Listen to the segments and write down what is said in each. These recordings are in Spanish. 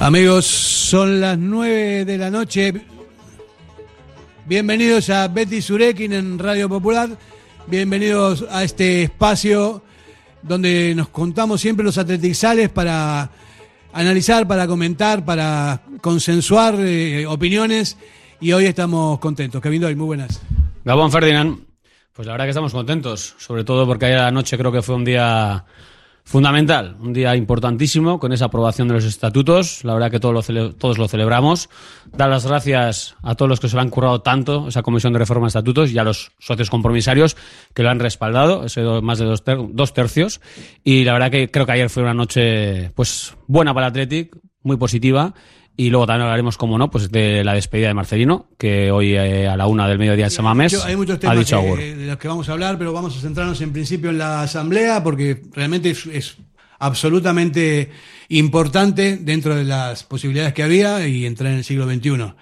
Amigos, son las 9 de la noche. Bienvenidos a Betis Surekin en Radio Popular. Bienvenidos a este espacio donde nos contamos siempre los atletizales para analizar, para comentar, para consensuar opiniones. Y hoy estamos contentos. Kevin Doyle, muy buenas. Gabón, Ferdinand. Pues la verdad que estamos contentos, sobre todo porque ayer a la noche creo que fue un día fundamental, un día importantísimo con esa aprobación de los estatutos. La verdad que todos lo celebramos. Dar las gracias a todos los que se lo han currado tanto, esa comisión de reforma de estatutos, y a los socios compromisarios que lo han respaldado, más de dos tercios. Y la verdad que creo que ayer fue una noche pues buena para el Athletic, muy positiva. Y luego también hablaremos, como no, pues de la despedida de Marcelino, que hoy a la 1 del mediodía en San Mamés hay muchos temas de los que vamos a hablar, pero vamos a centrarnos en principio en la asamblea, porque realmente es absolutamente importante dentro de las posibilidades que había y entrar en el siglo XXI.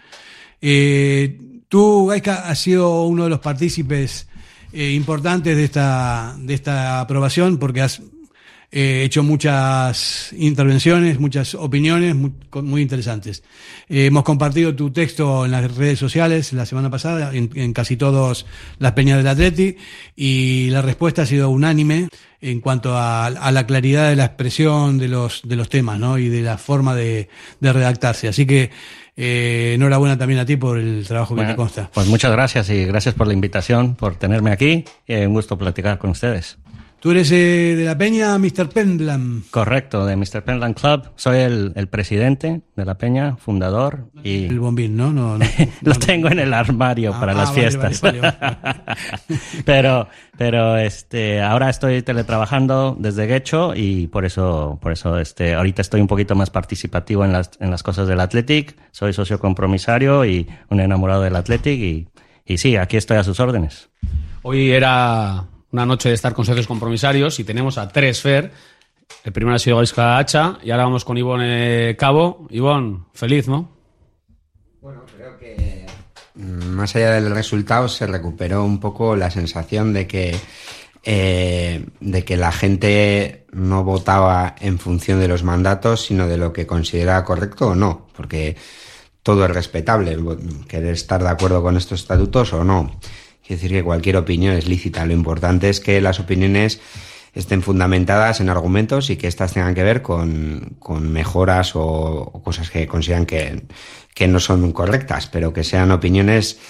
Tú, Gaizka, has sido uno de los partícipes importantes de esta aprobación, porque has hecho muchas intervenciones, muchas opiniones muy interesantes. Hemos compartido tu texto en las redes sociales la semana pasada, en casi todas las peñas del Atleti, y la respuesta ha sido unánime en cuanto a la claridad de la expresión de los temas, ¿no? Y de la forma de redactarse. Así que enhorabuena también a ti por el trabajo que te consta. Pues muchas gracias, y gracias por la invitación, por tenerme aquí. Un gusto platicar con ustedes. Tú eres de la peña Mr. Pendlam. Correcto, de Mr. Pendlam Club. Soy el presidente de la peña, fundador. Y el bombín, ¿no? No lo tengo en el armario para las fiestas. Vale. pero ahora estoy teletrabajando desde Guecho, y por eso ahorita estoy un poquito más participativo en las cosas del Athletic. Soy socio compromisario y un enamorado del Athletic, y sí, aquí estoy a sus órdenes. Hoy era una noche de estar con socios compromisarios y tenemos a tres Fer. El primero ha sido Gaizka Hacha y ahora vamos con Ivonne Cabo. Ivonne, feliz, ¿no? Bueno, creo que más allá del resultado se recuperó un poco la sensación de que la gente no votaba en función de los mandatos, sino de lo que consideraba correcto o no, porque todo es respetable, querer estar de acuerdo con estos estatutos o no. Quiere decir que cualquier opinión es lícita. Lo importante es que las opiniones estén fundamentadas en argumentos y que éstas tengan que ver con mejoras o cosas que consideran que no son correctas, pero que sean opiniones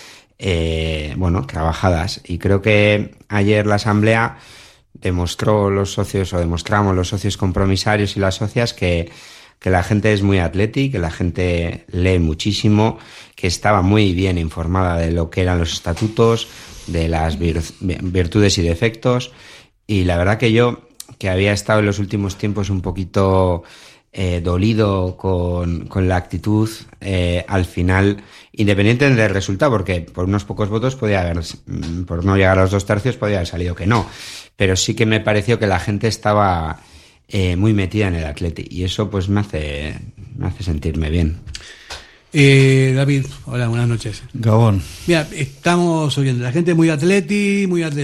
trabajadas. Y creo que ayer la asamblea demostramos los socios compromisarios y las socias que la gente es muy atleti, que la gente lee muchísimo, que estaba muy bien informada de lo que eran los estatutos, de las virtudes y defectos. Y la verdad que yo, que había estado en los últimos tiempos un poquito dolido con la actitud, al final, independiente del resultado, porque por unos pocos votos por no llegar a los 2 tercios podía haber salido que no, pero sí que me pareció que la gente estaba muy metida en el Atleti, y eso pues me hace sentirme bien. David, hola, buenas noches. Gabón. Mira, estamos oyendo, la gente muy atleti,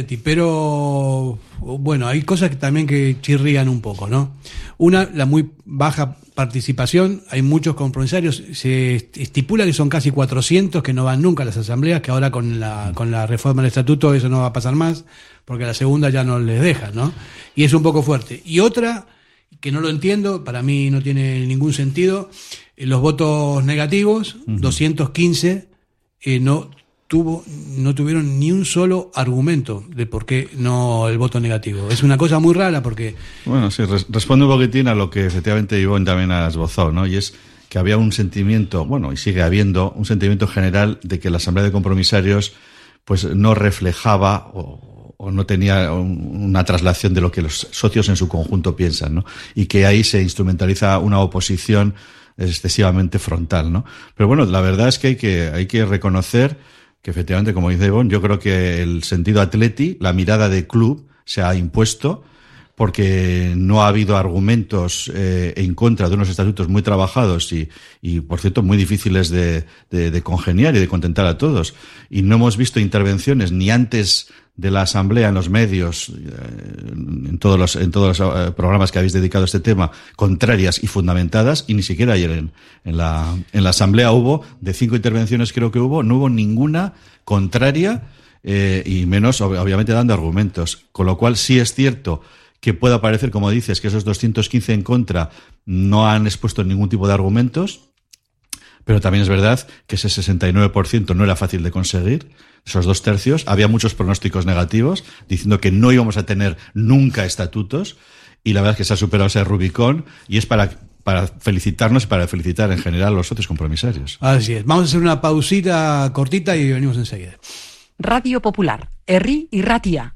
pero bueno, hay cosas que también que chirrían un poco, ¿no? Una, la muy baja participación, hay muchos compromisarios, se estipula que son casi 400 que no van nunca a las asambleas, que ahora con la reforma del estatuto eso no va a pasar más, porque a la segunda ya no les dejan, ¿no? Y es un poco fuerte. Y otra, que no lo entiendo, para mí no tiene ningún sentido, los votos negativos, 215, no tuvieron ni un solo argumento de por qué no el voto negativo. Es una cosa muy rara porque... Bueno, sí, responde un poquitín a lo que efectivamente Ivonne también ha esbozado, ¿no? Y es que había un sentimiento, y sigue habiendo un sentimiento general de que la Asamblea de Compromisarios pues no reflejaba o no tenía una traslación de lo que los socios en su conjunto piensan, ¿no? Y que ahí se instrumentaliza una oposición excesivamente frontal, ¿no? Pero bueno, la verdad es que hay que reconocer que efectivamente, como dice Ivonne, yo creo que el sentido atleti, la mirada de club se ha impuesto, porque no ha habido argumentos en contra de unos estatutos muy trabajados y por cierto, muy difíciles de congeniar y de contentar a todos. Y no hemos visto intervenciones ni antes de la Asamblea en los medios, en todos los programas que habéis dedicado a este tema, contrarias y fundamentadas, y ni siquiera ayer en la Asamblea hubo, de 5 intervenciones creo que hubo, no hubo ninguna contraria, y menos obviamente dando argumentos. Con lo cual sí es cierto que pueda parecer, como dices, que esos 215 en contra no han expuesto ningún tipo de argumentos, pero también es verdad que ese 69% no era fácil de conseguir, esos 2/3. Había muchos pronósticos negativos diciendo que no íbamos a tener nunca estatutos, y la verdad es que se ha superado ese Rubicón, y es para felicitarnos y para felicitar en general a los socios compromisarios. Así es. Vamos a hacer una pausita cortita y venimos enseguida. Radio Popular, Herri y Ratia.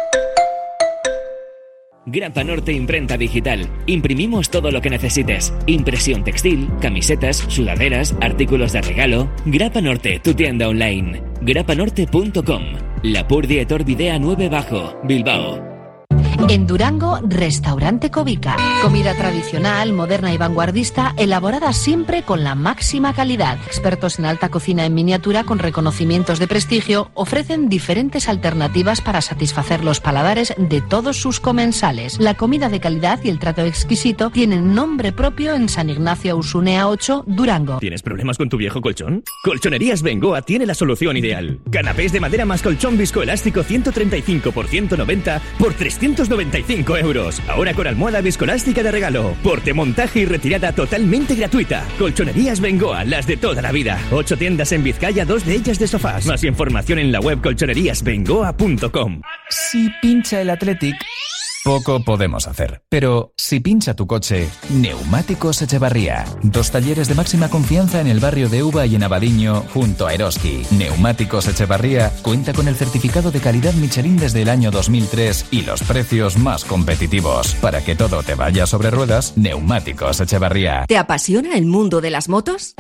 Grapa Norte Imprenta Digital. Imprimimos todo lo que necesites. Impresión textil, camisetas, sudaderas, artículos de regalo. Grapa Norte, tu tienda online. grapanorte.com. Lapurdi Etor Videa 9 Bajo, Bilbao. En Durango, Restaurante Cobica. Comida tradicional, moderna y vanguardista, elaborada siempre con la máxima calidad. Expertos en alta cocina en miniatura con reconocimientos de prestigio ofrecen diferentes alternativas para satisfacer los paladares de todos sus comensales. La comida de calidad y el trato exquisito tienen nombre propio en San Ignacio Usunea 8, Durango. ¿Tienes problemas con tu viejo colchón? Colchonerías Bengoa tiene la solución ideal. Canapés de madera más colchón viscoelástico 135 por 190 por 395 €. Ahora con almohada viscoelástica de regalo. Porte, montaje y retirada totalmente gratuita. Colchonerías Bengoa, las de toda la vida. 8 tiendas en Vizcaya, 2 de ellas de sofás. Más información en la web colchoneríasbengoa.com. Si pincha el Athletic, poco podemos hacer. Pero si pincha tu coche, Neumáticos Echevarría. 2 talleres de máxima confianza en el barrio de Uva y en Abadiño, junto a Eroski. Neumáticos Echevarría cuenta con el certificado de calidad Michelin desde el año 2003 y los precios más competitivos. Para que todo te vaya sobre ruedas, Neumáticos Echevarría. ¿Te apasiona el mundo de las motos?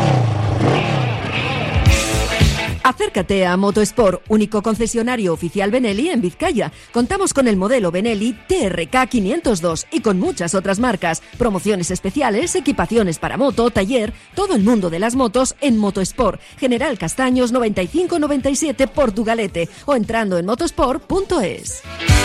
Acércate a Motosport, único concesionario oficial Benelli en Vizcaya. Contamos con el modelo Benelli TRK 502 y con muchas otras marcas. Promociones especiales, equipaciones para moto, taller, todo el mundo de las motos en Motosport. General Castaños 9597 Portugalete o entrando en motosport.es.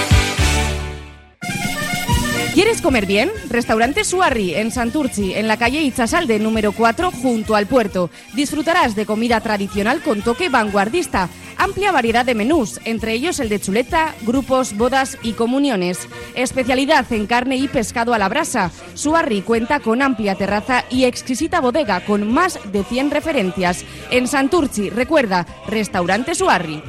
¿Quieres comer bien? Restaurante Suarri en Santurtzi, en la calle Itzasalde número 4, junto al puerto. Disfrutarás de comida tradicional con toque vanguardista. Amplia variedad de menús, entre ellos el de chuleta, grupos, bodas y comuniones. Especialidad en carne y pescado a la brasa. Suarri cuenta con amplia terraza y exquisita bodega con más de 100 referencias. En Santurtzi, recuerda, Restaurante Suarri.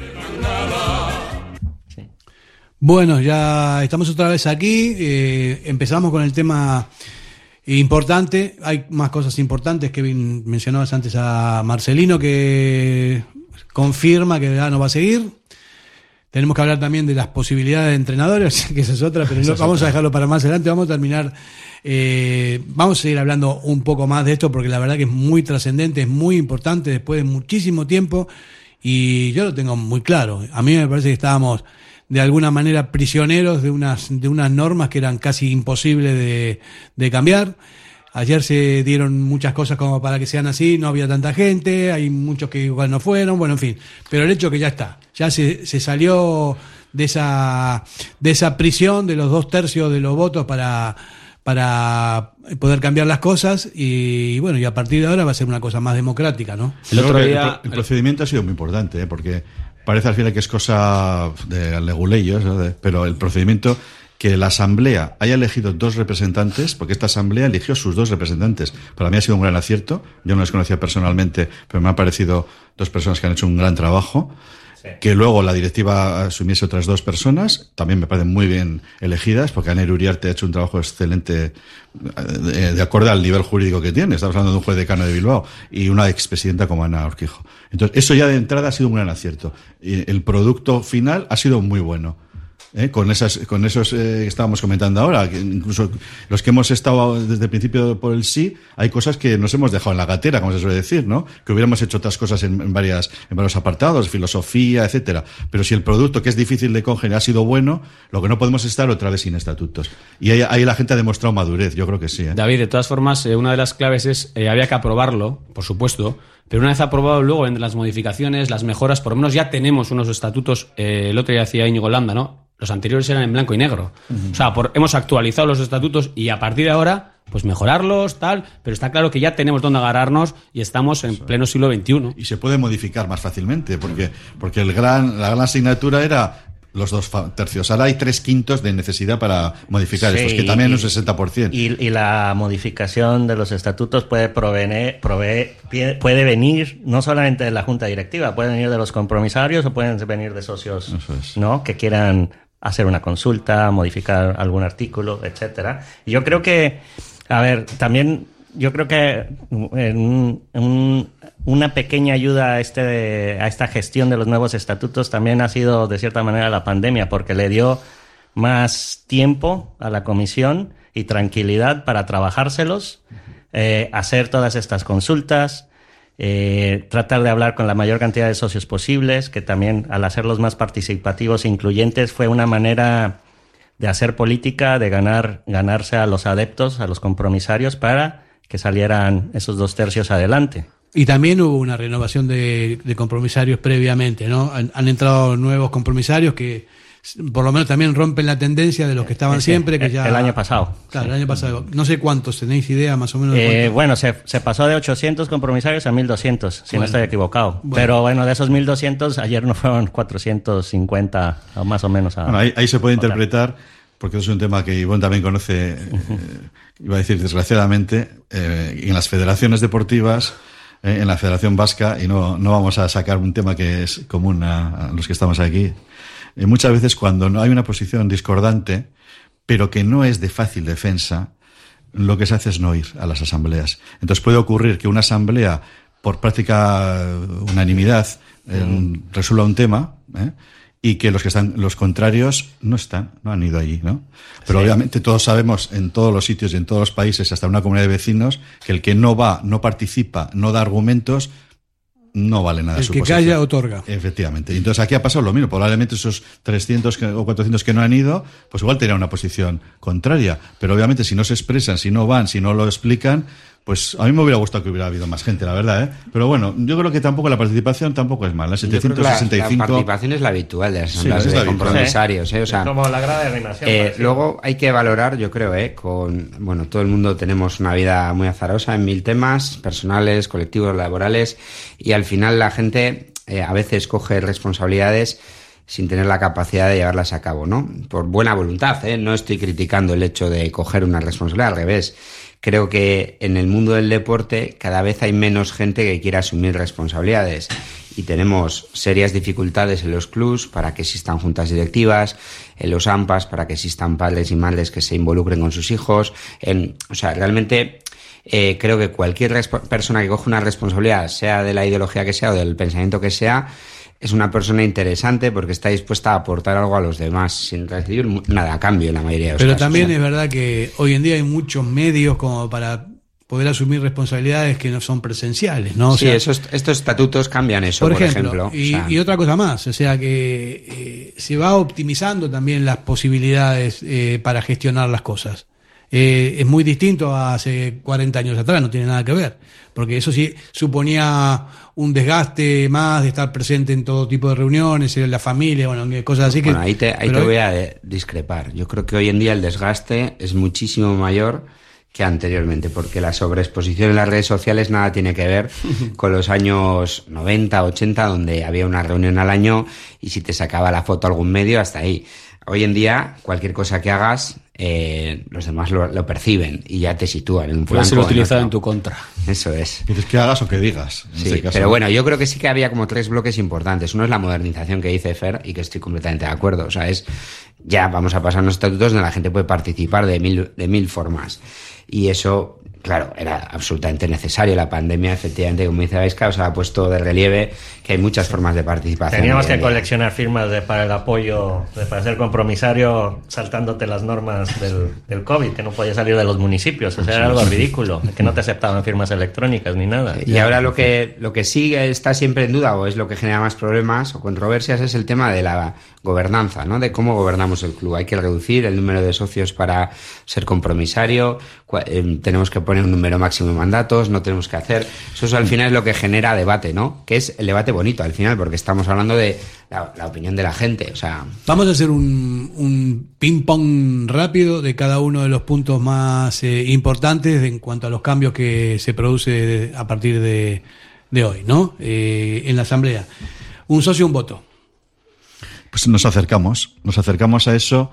Bueno, ya estamos otra vez aquí. Empezamos con el tema importante. Hay más cosas importantes. Kevin, mencionabas antes a Marcelino, que confirma que no va a seguir. Tenemos que hablar también de las posibilidades de entrenadores, que esa es otra, pero no, vamos a dejarlo para más adelante. Vamos a terminar. Vamos a seguir hablando un poco más de esto, porque la verdad que es muy trascendente, es muy importante después de muchísimo tiempo. Y yo lo tengo muy claro. A mí me parece que estábamos de alguna manera prisioneros de unas normas que eran casi imposibles de cambiar. Ayer se dieron muchas cosas como para que sean así, no había tanta gente, hay muchos que igual no fueron, bueno, en fin. Pero el hecho que ya está, ya se salió de esa prisión de los 2/3 de los votos para poder cambiar las cosas y bueno, y a partir de ahora va a ser una cosa más democrática, ¿no? El otro día el procedimiento ha sido muy importante, porque parece al final que es cosa de leguleyos, ¿no? Pero el procedimiento, que la Asamblea haya elegido 2 representantes, porque esta Asamblea eligió sus 2 representantes. Para mí ha sido un gran acierto. Yo no les conocía personalmente, pero me han parecido 2 personas que han hecho un gran trabajo. Sí. Que luego la directiva asumiese otras 2 personas, también me parecen muy bien elegidas, porque Ana Uriarte ha hecho un trabajo excelente de acuerdo al nivel jurídico que tiene. Estamos hablando de un juez decano de Bilbao y una expresidenta como Ana Urquijo. Entonces, eso ya de entrada ha sido un gran acierto. Y el producto final ha sido muy bueno. con esos que estábamos comentando ahora, que incluso los que hemos estado desde el principio por el sí, hay cosas que nos hemos dejado en la gatera, como se suele decir, ¿no? Que hubiéramos hecho otras cosas en varios apartados, filosofía, etcétera. Pero si el producto, que es difícil de congeniar, ha sido bueno, lo que no podemos es estar otra vez sin estatutos. Y ahí la gente ha demostrado madurez, yo creo que sí. David, de todas formas, una de las claves es, había que aprobarlo, por supuesto, pero una vez aprobado luego en las modificaciones, las mejoras, por lo menos ya tenemos unos estatutos, el otro día decía Íñigo Landa, ¿no? Los anteriores eran en blanco y negro. O sea, hemos actualizado los estatutos y a partir de ahora, pues mejorarlos, tal, pero está claro que ya tenemos dónde agarrarnos y estamos en pleno siglo XXI. Y se puede modificar más fácilmente, porque la gran asignatura era los 2/3. Ahora hay 3/5 de necesidad para modificar estos, que también es un 60%. Y la modificación de los estatutos puede venir no solamente de la Junta Directiva, puede venir de los compromisarios o pueden venir de socios, ¿no? Que quieran hacer una consulta, modificar algún artículo, etcétera. Y yo creo que, yo creo que una pequeña ayuda a esta gestión de los nuevos estatutos también ha sido, de cierta manera, la pandemia, porque le dio más tiempo a la comisión y tranquilidad para trabajárselos, hacer todas estas consultas, tratar de hablar con la mayor cantidad de socios posibles, que también, al hacerlos más participativos e incluyentes, fue una manera de hacer política, de ganarse a los adeptos, a los compromisarios, para que salieran esos 2/3 adelante. Y también hubo una renovación de compromisarios previamente, ¿no? Han entrado nuevos compromisarios que por lo menos también rompen la tendencia de los que estaban siempre, que ya... El año pasado. Claro, el año pasado. No sé cuántos, ¿tenéis idea más o menos? Bueno, se pasó de 800 compromisarios a 1.200, si no estoy equivocado. Bueno. Pero bueno, de esos 1.200, ayer no fueron 450 o más o menos. Bueno, ahí se puede interpretar, porque es un tema que Ivonne también conoce, iba a decir desgraciadamente, en las federaciones deportivas, en la Federación Vasca, y no vamos a sacar un tema que es común a los que estamos aquí. Muchas veces cuando no hay una posición discordante, pero que no es de fácil defensa, lo que se hace es no ir a las asambleas. Entonces puede ocurrir que una asamblea, por práctica unanimidad, resuelva un tema, y que los contrarios no han ido allí, ¿no? Pero obviamente todos sabemos, en todos los sitios y en todos los países, hasta una comunidad de vecinos, que el que no va, no participa, no da argumentos, no vale nada. El que calla otorga. Efectivamente. Y entonces aquí ha pasado lo mismo. Probablemente esos 300 o 400 que no han ido, pues igual tenían una posición contraria. Pero obviamente si no se expresan, si no van, si no lo explican, pues a mí me hubiera gustado que hubiera habido más gente, la verdad, ¿eh? Pero bueno, yo creo que tampoco la participación tampoco es mala. 765... La participación es la habitual de las asambleas de compromisarios, ¿eh? O sea, como la grada de animación. Luego hay que valorar, yo creo, todo el mundo tenemos una vida muy azarosa en 1000 temas, personales, colectivos, laborales, y al final la gente a veces coge responsabilidades sin tener la capacidad de llevarlas a cabo, ¿no? Por buena voluntad, ¿eh? No estoy criticando el hecho de coger una responsabilidad, al revés. Creo que en el mundo del deporte cada vez hay menos gente que quiera asumir responsabilidades y tenemos serias dificultades en los clubs para que existan juntas directivas, en los AMPAs para que existan padres y madres que se involucren con sus hijos. Realmente creo que cualquier persona que coge una responsabilidad, sea de la ideología que sea o del pensamiento que sea, es una persona interesante porque está dispuesta a aportar algo a los demás sin recibir nada a cambio en la mayoría de los casos. Pero también es verdad que hoy en día hay muchos medios como para poder asumir responsabilidades que no son presenciales, ¿no? Estos estatutos cambian eso, por ejemplo. Y otra cosa más, o sea que se va optimizando también las posibilidades para gestionar las cosas. Es muy distinto a hace 40 años atrás, no tiene nada que ver, porque eso sí suponía un desgaste más de estar presente en todo tipo de reuniones, en la familia, cosas así. Ahí te voy a discrepar. Yo creo que hoy en día el desgaste es muchísimo mayor que anteriormente, porque la sobreexposición en las redes sociales nada tiene que ver con los años 90, 80, donde había una reunión al año y si te sacaba la foto algún medio, hasta ahí. Hoy en día, cualquier cosa que hagas, los demás lo perciben y ya te sitúan en un flanco. Puede ser utilizado en tu contra. Eso es. ¿Quieres que hagas o que digas? Sí, pero bueno, yo creo que sí que había como 3 bloques importantes. Uno es la modernización que dice Fer y que estoy completamente de acuerdo. O sea, ya vamos a pasar unos estatutos donde la gente puede participar de mil formas. Y eso claro, era absolutamente necesario. La pandemia, efectivamente, como dice Gaizka, os ha puesto de relieve que hay muchas formas de participación. Teníamos que coleccionar firmas para el apoyo, para ser compromisario, saltándote las normas del COVID, que no podía salir de los municipios. O sea, era algo ridículo, que no te aceptaban firmas electrónicas ni nada. Y ahora lo que sí está siempre en duda, o es lo que genera más problemas o controversias, es el tema de la gobernanza, ¿no? De cómo gobernamos el club. Hay que reducir el número de socios para ser compromisario, tenemos que poner un número máximo de mandatos, no tenemos que hacer. Eso al final es lo que genera debate, ¿no? Que es el debate bonito al final, porque estamos hablando de la opinión de la gente. O sea, vamos a hacer un ping-pong rápido de cada uno de los puntos más importantes en cuanto a los cambios que se produce a partir de hoy, ¿no? En la asamblea. Un socio, un voto. Pues nos acercamos a eso.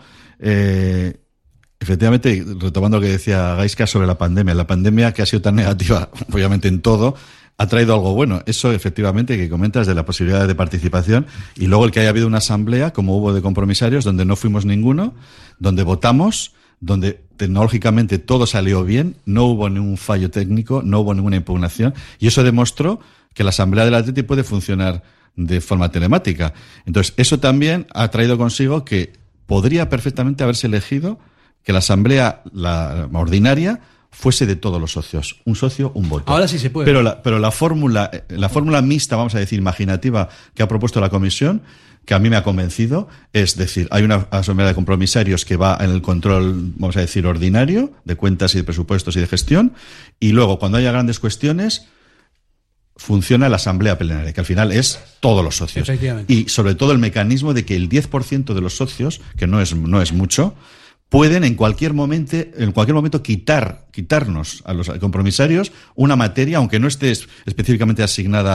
Efectivamente, retomando lo que decía Gaizka sobre la pandemia que ha sido tan negativa, obviamente en todo, ha traído algo bueno. Eso, efectivamente, que comentas de la posibilidad de participación, y luego el que haya habido una asamblea, como hubo de compromisarios, donde no fuimos ninguno, donde votamos, donde tecnológicamente todo salió bien, no hubo ningún fallo técnico, no hubo ninguna impugnación, y eso demostró que la asamblea del Atleti puede funcionar de forma telemática. Entonces, eso también ha traído consigo que podría perfectamente haberse elegido que la asamblea, la ordinaria, fuese de todos los socios. Un socio, un voto. Ahora sí se puede. Pero la fórmula mixta, vamos a decir, imaginativa, que ha propuesto la comisión, que a mí me ha convencido, es decir, hay una asamblea de compromisarios que va en el control, vamos a decir, ordinario, de cuentas y de presupuestos y de gestión, y luego, cuando haya grandes cuestiones, funciona la asamblea plenaria, que al final es todos los socios. Y sobre todo el mecanismo de que el 10% de los socios, que no es mucho, pueden en cualquier momento quitarnos a los compromisarios una materia, aunque no esté específicamente asignada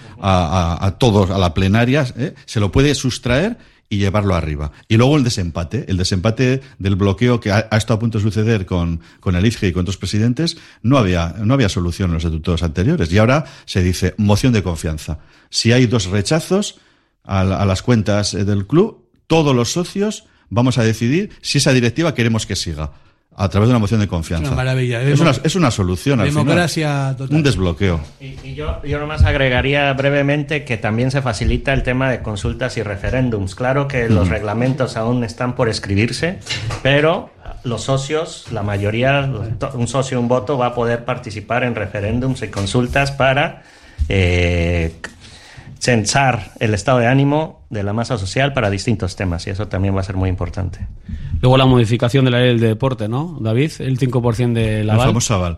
a todos, a la plenaria, se lo puede sustraer y llevarlo arriba. Y luego el desempate del bloqueo que ha estado a punto de suceder con el IFGE y con otros presidentes, no había solución en los estatutos anteriores. Y ahora se dice moción de confianza. Si hay 2 rechazos a las cuentas del club, todos los socios vamos a decidir si esa directiva queremos que siga a través de una moción de confianza. Es una maravilla. Es una solución al final. Democracia total. Un desbloqueo. Y yo nomás agregaría brevemente que también se facilita el tema de consultas y referéndums. Claro que los reglamentos aún están por escribirse, pero los socios, la mayoría, un socio, un voto, va a poder participar en referéndums y consultas para censar el estado de ánimo de la masa social para distintos temas, y eso también va a ser muy importante. Luego la modificación de la ley del deporte, ¿no, David? El 5% del aval. El famoso aval.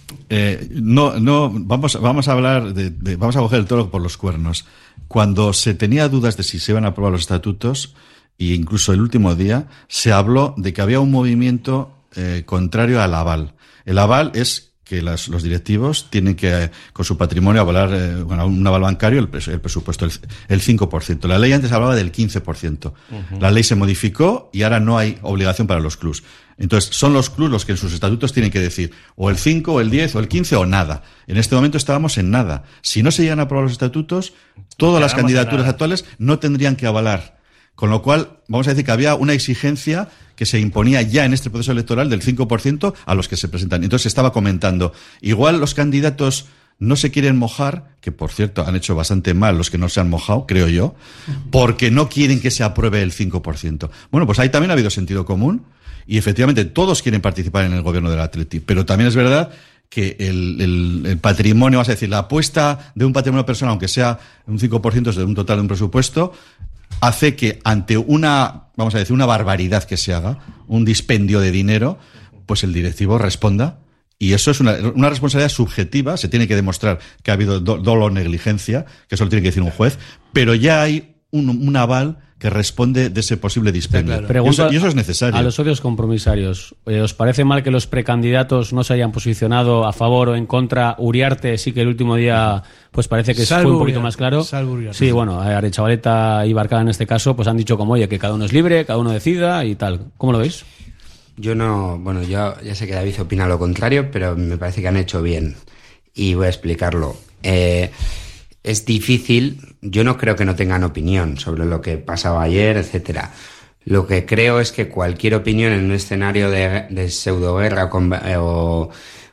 Vamos a hablar vamos a coger el toro por los cuernos. Cuando se tenía dudas de si se iban a aprobar los estatutos, e incluso el último día, se habló de que había un movimiento contrario al aval. El aval es que los directivos tienen que, con su patrimonio, avalar un aval bancario, el presupuesto, el 5%. La ley antes hablaba del 15%. La ley se modificó y ahora no hay obligación para los clubs. Entonces, son los clubs los que en sus estatutos tienen que decir o el 5, o el 10, o el 15, o nada. En este momento estábamos en nada. Si no se llegan a aprobar los estatutos, todas las candidaturas actuales no tendrían que avalar. Con lo cual, vamos a decir que había una exigencia que se imponía ya en este proceso electoral del 5% a los que se presentan. Entonces se estaba comentando, igual los candidatos no se quieren mojar, que por cierto han hecho bastante mal los que no se han mojado, creo yo, porque no quieren que se apruebe el 5%. Bueno, pues ahí también ha habido sentido común y efectivamente todos quieren participar en el gobierno del Atleti, pero también es verdad que el patrimonio, vamos a decir, la apuesta de un patrimonio personal, aunque sea un 5% de un total de un presupuesto, hace que ante una barbaridad que se haga, un dispendio de dinero, pues el directivo responda. Y eso es una responsabilidad subjetiva, se tiene que demostrar que ha habido dolo o negligencia, que eso lo tiene que decir un juez, pero ya hay un aval que responde de ese posible dispendio. Claro. Y eso es necesario. A los socios compromisarios, ¿os parece mal que los precandidatos no se hayan posicionado a favor o en contra? Uriarte sí que el último día pues parece que fue un poquito más claro. Sí, bueno, Arechavaleta y Barcala en este caso pues han dicho como, oye, que cada uno es libre, cada uno decida y tal. ¿Cómo lo veis? Yo ya sé que David opina lo contrario, pero me parece que han hecho bien. Y voy a explicarlo. Es difícil, yo no creo que no tengan opinión sobre lo que pasaba ayer, etcétera. Lo que creo es que cualquier opinión en un escenario de pseudoguerra o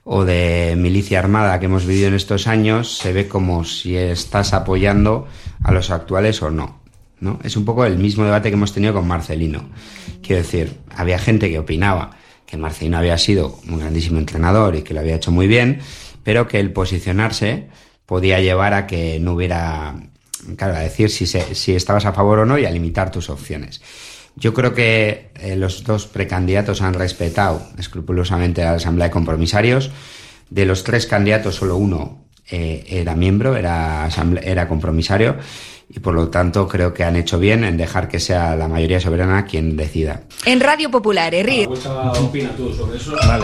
o de milicia armada que hemos vivido en estos años, se ve como si estás apoyando a los actuales o no, ¿no? Es un poco el mismo debate que hemos tenido con Marcelino. Quiero decir, había gente que opinaba que Marcelino había sido un grandísimo entrenador y que lo había hecho muy bien, pero que el posicionarse podía llevar a que no hubiera, claro, a decir si estabas a favor o no y a limitar tus opciones. Yo creo que los dos precandidatos han respetado escrupulosamente a la Asamblea de Compromisarios. De los 3 candidatos, solo uno era miembro, era compromisario, y por lo tanto creo que han hecho bien en dejar que sea la mayoría soberana quien decida. En Radio Popular, Herri. Opina tú sobre eso. Vale.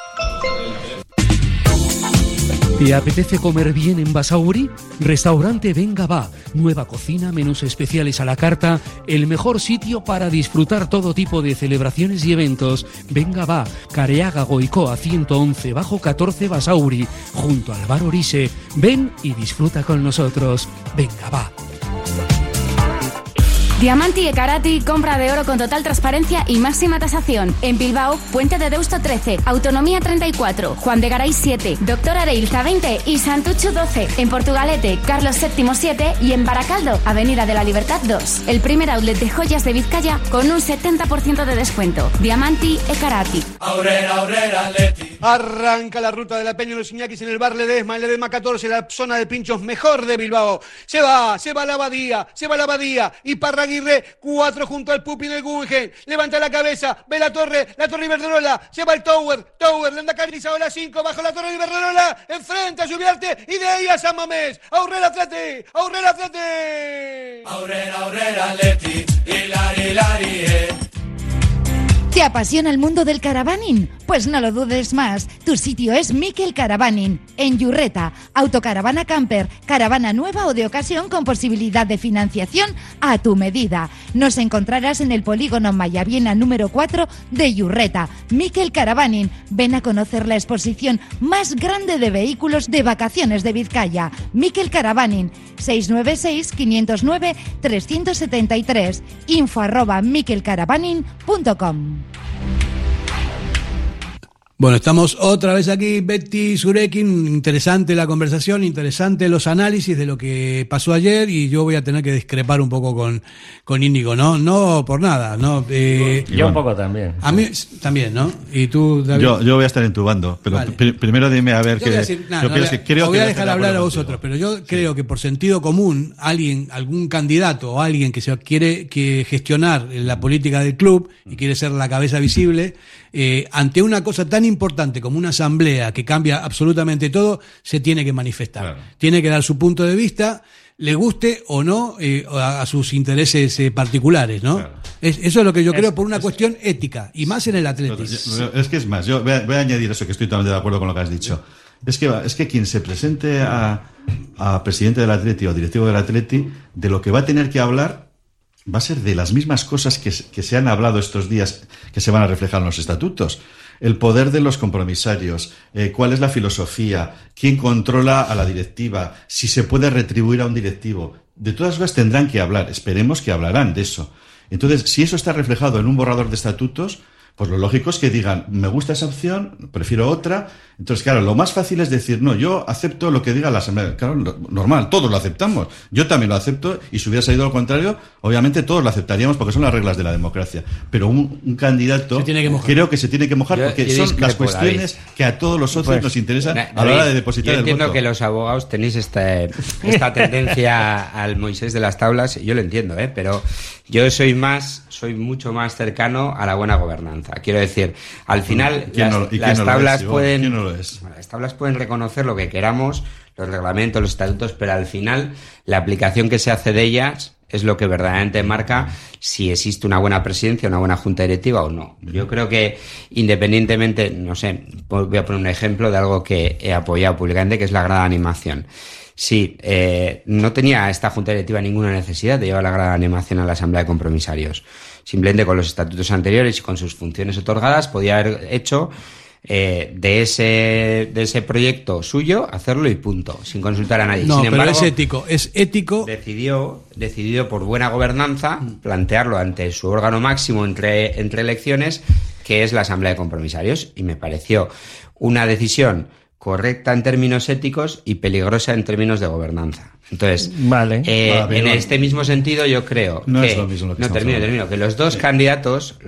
¿Te apetece comer bien en Basauri? Restaurante Venga Va. Nueva cocina, menús especiales a la carta, el mejor sitio para disfrutar todo tipo de celebraciones y eventos. Venga Va, Careaga Goicoa 111 bajo 14 Basauri, junto al bar Orise. Ven y disfruta con nosotros. Venga Va. Diamanti e Karati, compra de oro con total transparencia y máxima tasación. En Bilbao, Puente de Deusto 13, Autonomía 34, Juan de Garay 7, Doctor Areilza 20 y Santucho 12. En Portugalete, Carlos VII 7 y en Baracaldo, Avenida de la Libertad 2. El primer outlet de joyas de Vizcaya con un 70% de descuento. Diamanti e Karati. Arranca la ruta de la Peña de los Iñakis en el bar Ledesma, en Ledesma 14, la zona de pinchos mejor de Bilbao. Se va la Abadía y Parraguirre 4 junto al Pupi en el Guggenheim. Levanta la cabeza, ve la torre Iberdrola, se va el Tower, Lendakari Saola 5, bajo la torre Iberdrola, enfrenta a Lluviarte y de ahí a San Mamés. Aurrera Atleti. Aurrera Atleti, hilari, ¿Te apasiona el mundo del caravaning? Pues no lo dudes más. Tu sitio es Miquel Caravaning, en Yurreta. Autocaravana camper, caravana nueva o de ocasión con posibilidad de financiación a tu medida. Nos encontrarás en el polígono Mayaviena número 4 de Yurreta. Miquel Caravaning. Ven a conocer la exposición más grande de vehículos de vacaciones de Vizcaya. Miquel Caravaning. 696-509-373. info@miquelcaravaning.com. Bueno, estamos otra vez aquí, Betty Surekin. Interesante la conversación, interesante los análisis de lo que pasó ayer, y yo voy a tener que discrepar un poco con Íñigo, ¿no? Por nada, ¿no? Yo un poco también. A mí también, ¿no? Y tú, David. Yo voy a estar entubando, pero vale. Primero dime a ver qué. Voy a dejar hablar a vosotros, pero yo creo que por sentido común, algún candidato o alguien que se quiere gestionar la política del club y quiere ser la cabeza visible, ante una cosa tan importante como una asamblea que cambia absolutamente todo, se tiene que manifestar. Claro. Tiene que dar su punto de vista, le guste o no a sus intereses particulares, ¿no? Claro. Eso es lo que yo creo por una cuestión ética, y más en el atletismo. Es que es más, yo voy a añadir eso, que estoy totalmente de acuerdo con lo que has dicho. Es que quien se presente a presidente del Atleti o directivo del Atleti, de lo que va a tener que hablar va a ser de las mismas cosas que se han hablado estos días, que se van a reflejar en los estatutos. El poder de los compromisarios, cuál es la filosofía, quién controla a la directiva, si se puede retribuir a un directivo. De todas cosas tendrán que hablar, esperemos que hablarán de eso. Entonces, si eso está reflejado en un borrador de estatutos, pues lo lógico es que digan, me gusta esa opción, prefiero otra. Entonces, claro, lo más fácil es decir, no, yo acepto lo que diga la Asamblea. Claro, normal, todos lo aceptamos. Yo también lo acepto, y si hubiera salido lo contrario, obviamente todos lo aceptaríamos porque son las reglas de la democracia. Pero un candidato creo que se tiene que mojar porque son las cuestiones que a todos los socios nos interesan a la hora de depositar el voto. Yo entiendo que los abogados tenéis esta tendencia al Moisés de las tablas, yo lo entiendo, pero yo soy mucho más cercano a la buena gobernanza. Quiero decir, al final las tablas pueden reconocer lo que queramos, los reglamentos, los estatutos, pero al final la aplicación que se hace de ellas es lo que verdaderamente marca si existe una buena presidencia, una buena junta directiva o no. Yo creo que independientemente, no sé, voy a poner un ejemplo de algo que he apoyado públicamente, que es la grada de animación. Sí, no tenía esta junta directiva ninguna necesidad de llevar la grada de animación a la Asamblea de Compromisarios. Simplemente con los estatutos anteriores y con sus funciones otorgadas podía haber hecho de ese proyecto suyo, hacerlo y punto, sin consultar a nadie. No, sin embargo, pero es ético. Decidió por buena gobernanza plantearlo ante su órgano máximo entre elecciones, que es la Asamblea de Compromisarios, y me pareció una decisión correcta en términos éticos y peligrosa en términos de gobernanza. Entonces, en este mismo sentido yo creo que... Es lo mismo lo que termino. Que los dos candidatos,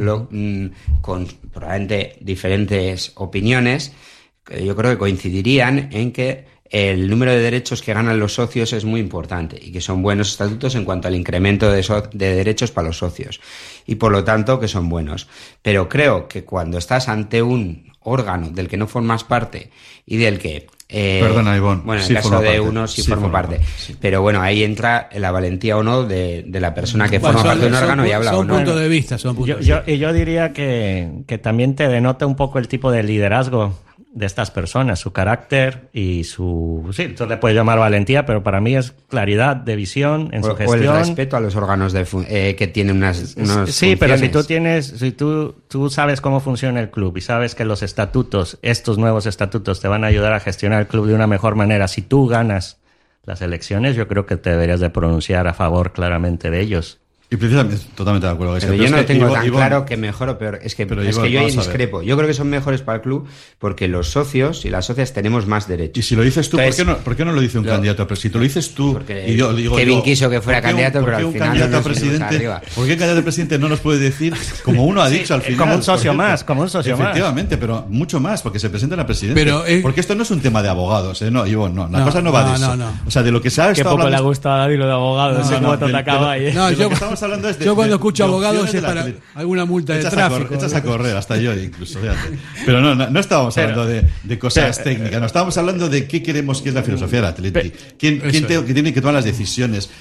con probablemente diferentes opiniones, yo creo que coincidirían en que el número de derechos que ganan los socios es muy importante y que son buenos estatutos en cuanto al incremento de derechos para los socios. Y por lo tanto que son buenos. Pero creo que cuando estás ante un órgano del que no formas parte y del que... Perdona, Ivonne. Bueno, en el caso de uno sí formo parte. Sí. Pero bueno, ahí entra la valentía o no de la persona que forma parte de un órgano y habla o no. Son puntos de vista. Yo diría que también te denota un poco el tipo de liderazgo de estas personas, su carácter y su... Sí, tú le puedes llamar valentía, pero para mí es claridad de visión en su gestión. O el respeto a los órganos que tienen unos sí, pero si tú sabes cómo funciona el club y sabes que los estatutos, estos nuevos estatutos te van a ayudar a gestionar el club de una mejor manera, si tú ganas las elecciones, yo creo que te deberías de pronunciar a favor claramente de ellos. Y precisamente, totalmente de acuerdo. Pero yo no tengo tan claro que mejor o peor. Es que yo ahí discrepo. Yo creo que son mejores para el club porque los socios y las socias tenemos más derechos. Y si lo dices tú, entonces, ¿por qué no lo dice un candidato? Pero si tú lo dices tú... Y yo digo, Kevin quiso que fuera candidato, pero al final no arriba. ¿Por qué un candidato a presidente no nos puede decir, como uno ha dicho al final? Como un socio más, Efectivamente, pero mucho más, porque se presenta a la presidencia. Porque esto no es un tema de abogados, ¿eh? No, Ivonne, no. La cosa no va de eso. O sea, de lo que se ha estado hablando... Qué poco le gusta a David lo de abogados. No, yo estamos hablando es de... Escucho abogados es para alguna multa de tráfico. Echas a correr, hasta yo incluso, fíjate. Pero no estábamos hablando de cosas técnicas, no estábamos hablando de qué queremos que es la filosofía del Atleti. ¿Quién tiene que tomar las decisiones?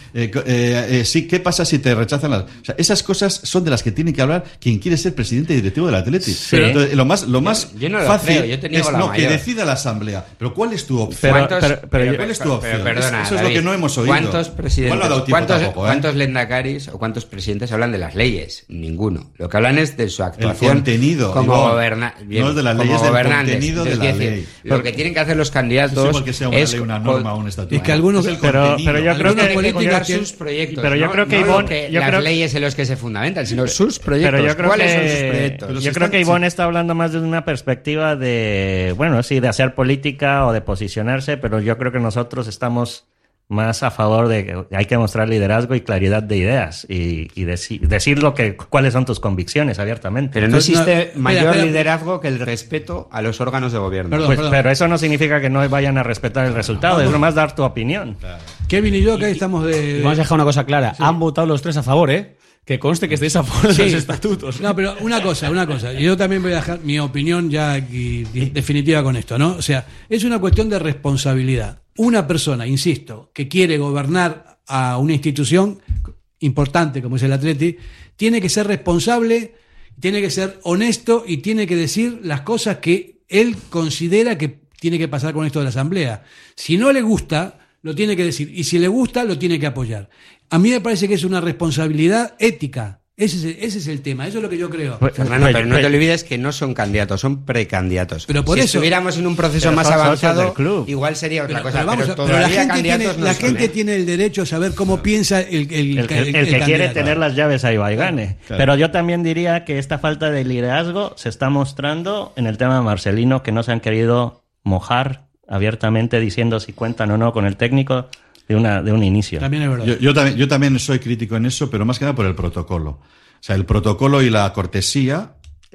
¿Qué pasa si te rechazan las...? O sea, esas cosas son de las que tiene que hablar quien quiere ser presidente directivo del Atleti. Sí. Entonces, lo más yo no fácil es que decida la asamblea. Pero ¿cuál es tu opción? ¿Cuál es tu opción? Perdona, eso es lo que no hemos oído. ¿Cuántos presidentes, cuántos lendakaris o cuántos presidentes hablan de las leyes? Ninguno. Lo que hablan es de su actuación contenido, como gobernantes. No es de las leyes, del contenido de la ley. Lo que tienen que hacer los candidatos porque sea una ley, una norma, un estatuto. Es que algunos, pero yo creo que políticos sus proyectos. Pero yo creo que Ivonne, las leyes en los que se fundamentan, sino sus proyectos. Pero yo creo ¿Cuáles son sus proyectos? Yo creo que Ivonne está hablando más de una perspectiva de, bueno, sí, de hacer política o de posicionarse, pero yo creo que nosotros estamos más a favor de que hay que mostrar liderazgo y claridad de ideas y decir cuáles son tus convicciones abiertamente. Pero no existe mayor liderazgo que el respeto a los órganos de gobierno. Pero eso no significa que no vayan a respetar el resultado, es nomás dar tu opinión. Claro. Kevin y yo acá estamos de... Vamos a dejar una cosa clara, han votado los tres a favor, ¿eh? Que conste que estéis a favor de los estatutos. No, pero una cosa. Yo también voy a dejar mi opinión ya aquí definitiva con esto, ¿no? O sea, es una cuestión de responsabilidad. Una persona, insisto, que quiere gobernar a una institución importante como es el Atleti, tiene que ser responsable, tiene que ser honesto y tiene que decir las cosas que él considera que tiene que pasar con esto de la asamblea. Si no le gusta, lo tiene que decir. Y si le gusta, lo tiene que apoyar. A mí me parece que es una responsabilidad ética. Ese es el tema, eso es lo que yo creo. Fernando, pero no te olvides que no son candidatos, son precandidatos. Pero por si eso estuviéramos en un proceso más avanzado, igual sería otra cosa. Pero la gente tiene el derecho a saber cómo piensa el que quiere tener las llaves a Ibaigane. Claro. Pero yo también diría que esta falta de liderazgo se está mostrando en el tema de Marcelino, que no se han querido mojar abiertamente diciendo si cuentan o no con el técnico de un inicio. También es verdad. Yo también soy crítico en eso, pero más que nada por el protocolo. O sea, el protocolo y la cortesía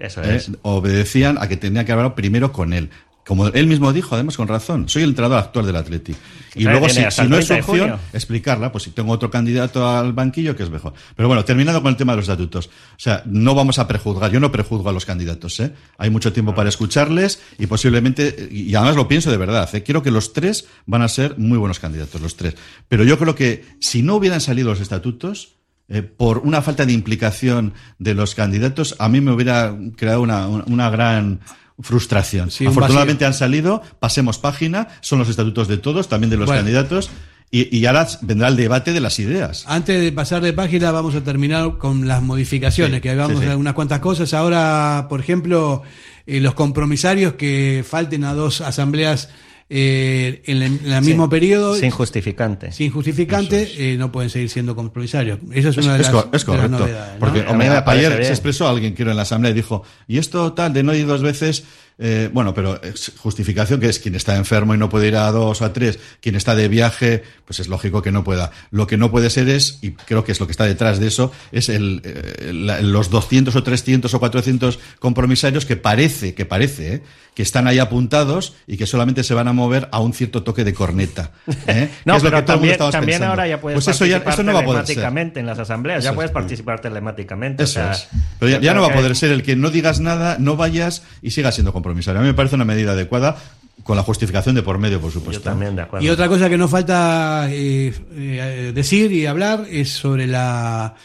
obedecían a que tenía que hablar primero con él. Como él mismo dijo, además con razón, soy el entrenador actual del Atleti. Y luego, si no es opción, explicarla, pues si tengo otro candidato al banquillo, que es mejor. Pero bueno, terminando con el tema de los estatutos. O sea, no vamos a prejuzgar, yo no prejuzgo a los candidatos, ¿eh? Hay mucho tiempo para escucharles y posiblemente, y además lo pienso de verdad, quiero que los tres van a ser muy buenos candidatos, los tres. Pero yo creo que si no hubieran salido los estatutos, por una falta de implicación de los candidatos, a mí me hubiera creado una gran frustración. Sí, afortunadamente han salido, pasemos página, son los estatutos de todos, también de los candidatos, y ahora vendrá el debate de las ideas. Antes de pasar de página vamos a terminar con las modificaciones, que habíamos de unas cuantas cosas. Ahora, por ejemplo, los compromisarios que falten a 2 asambleas en el mismo periodo. Sin justificante. No pueden seguir siendo compromisarios. Esa es una de las novedades, ¿no? Porque ayer se expresó alguien, creo, en la asamblea y dijo, y esto tal de no ir 2 veces... pero justificación que es quien está enfermo y no puede ir a 2 o a 3, quien está de viaje, pues es lógico que no pueda. Lo que no puede ser es, y creo que es lo que está detrás de eso, es los 200 o 300 o 400 compromisarios que parece que están ahí apuntados y que solamente se van a mover a un cierto toque de corneta. No, es lo pero que también pensando. Ahora ya puedes pues participar eso no va a poder ser. telemáticamente en las asambleas, ya puedes participar telemáticamente. Eso es. Pero ya no va a poder ser el que no digas nada, no vayas y sigas siendo compromisario. A mí me parece una medida adecuada, con la justificación de por medio, por supuesto. Yo también, de acuerdo. Y otra cosa que nos falta decir y hablar es sobre la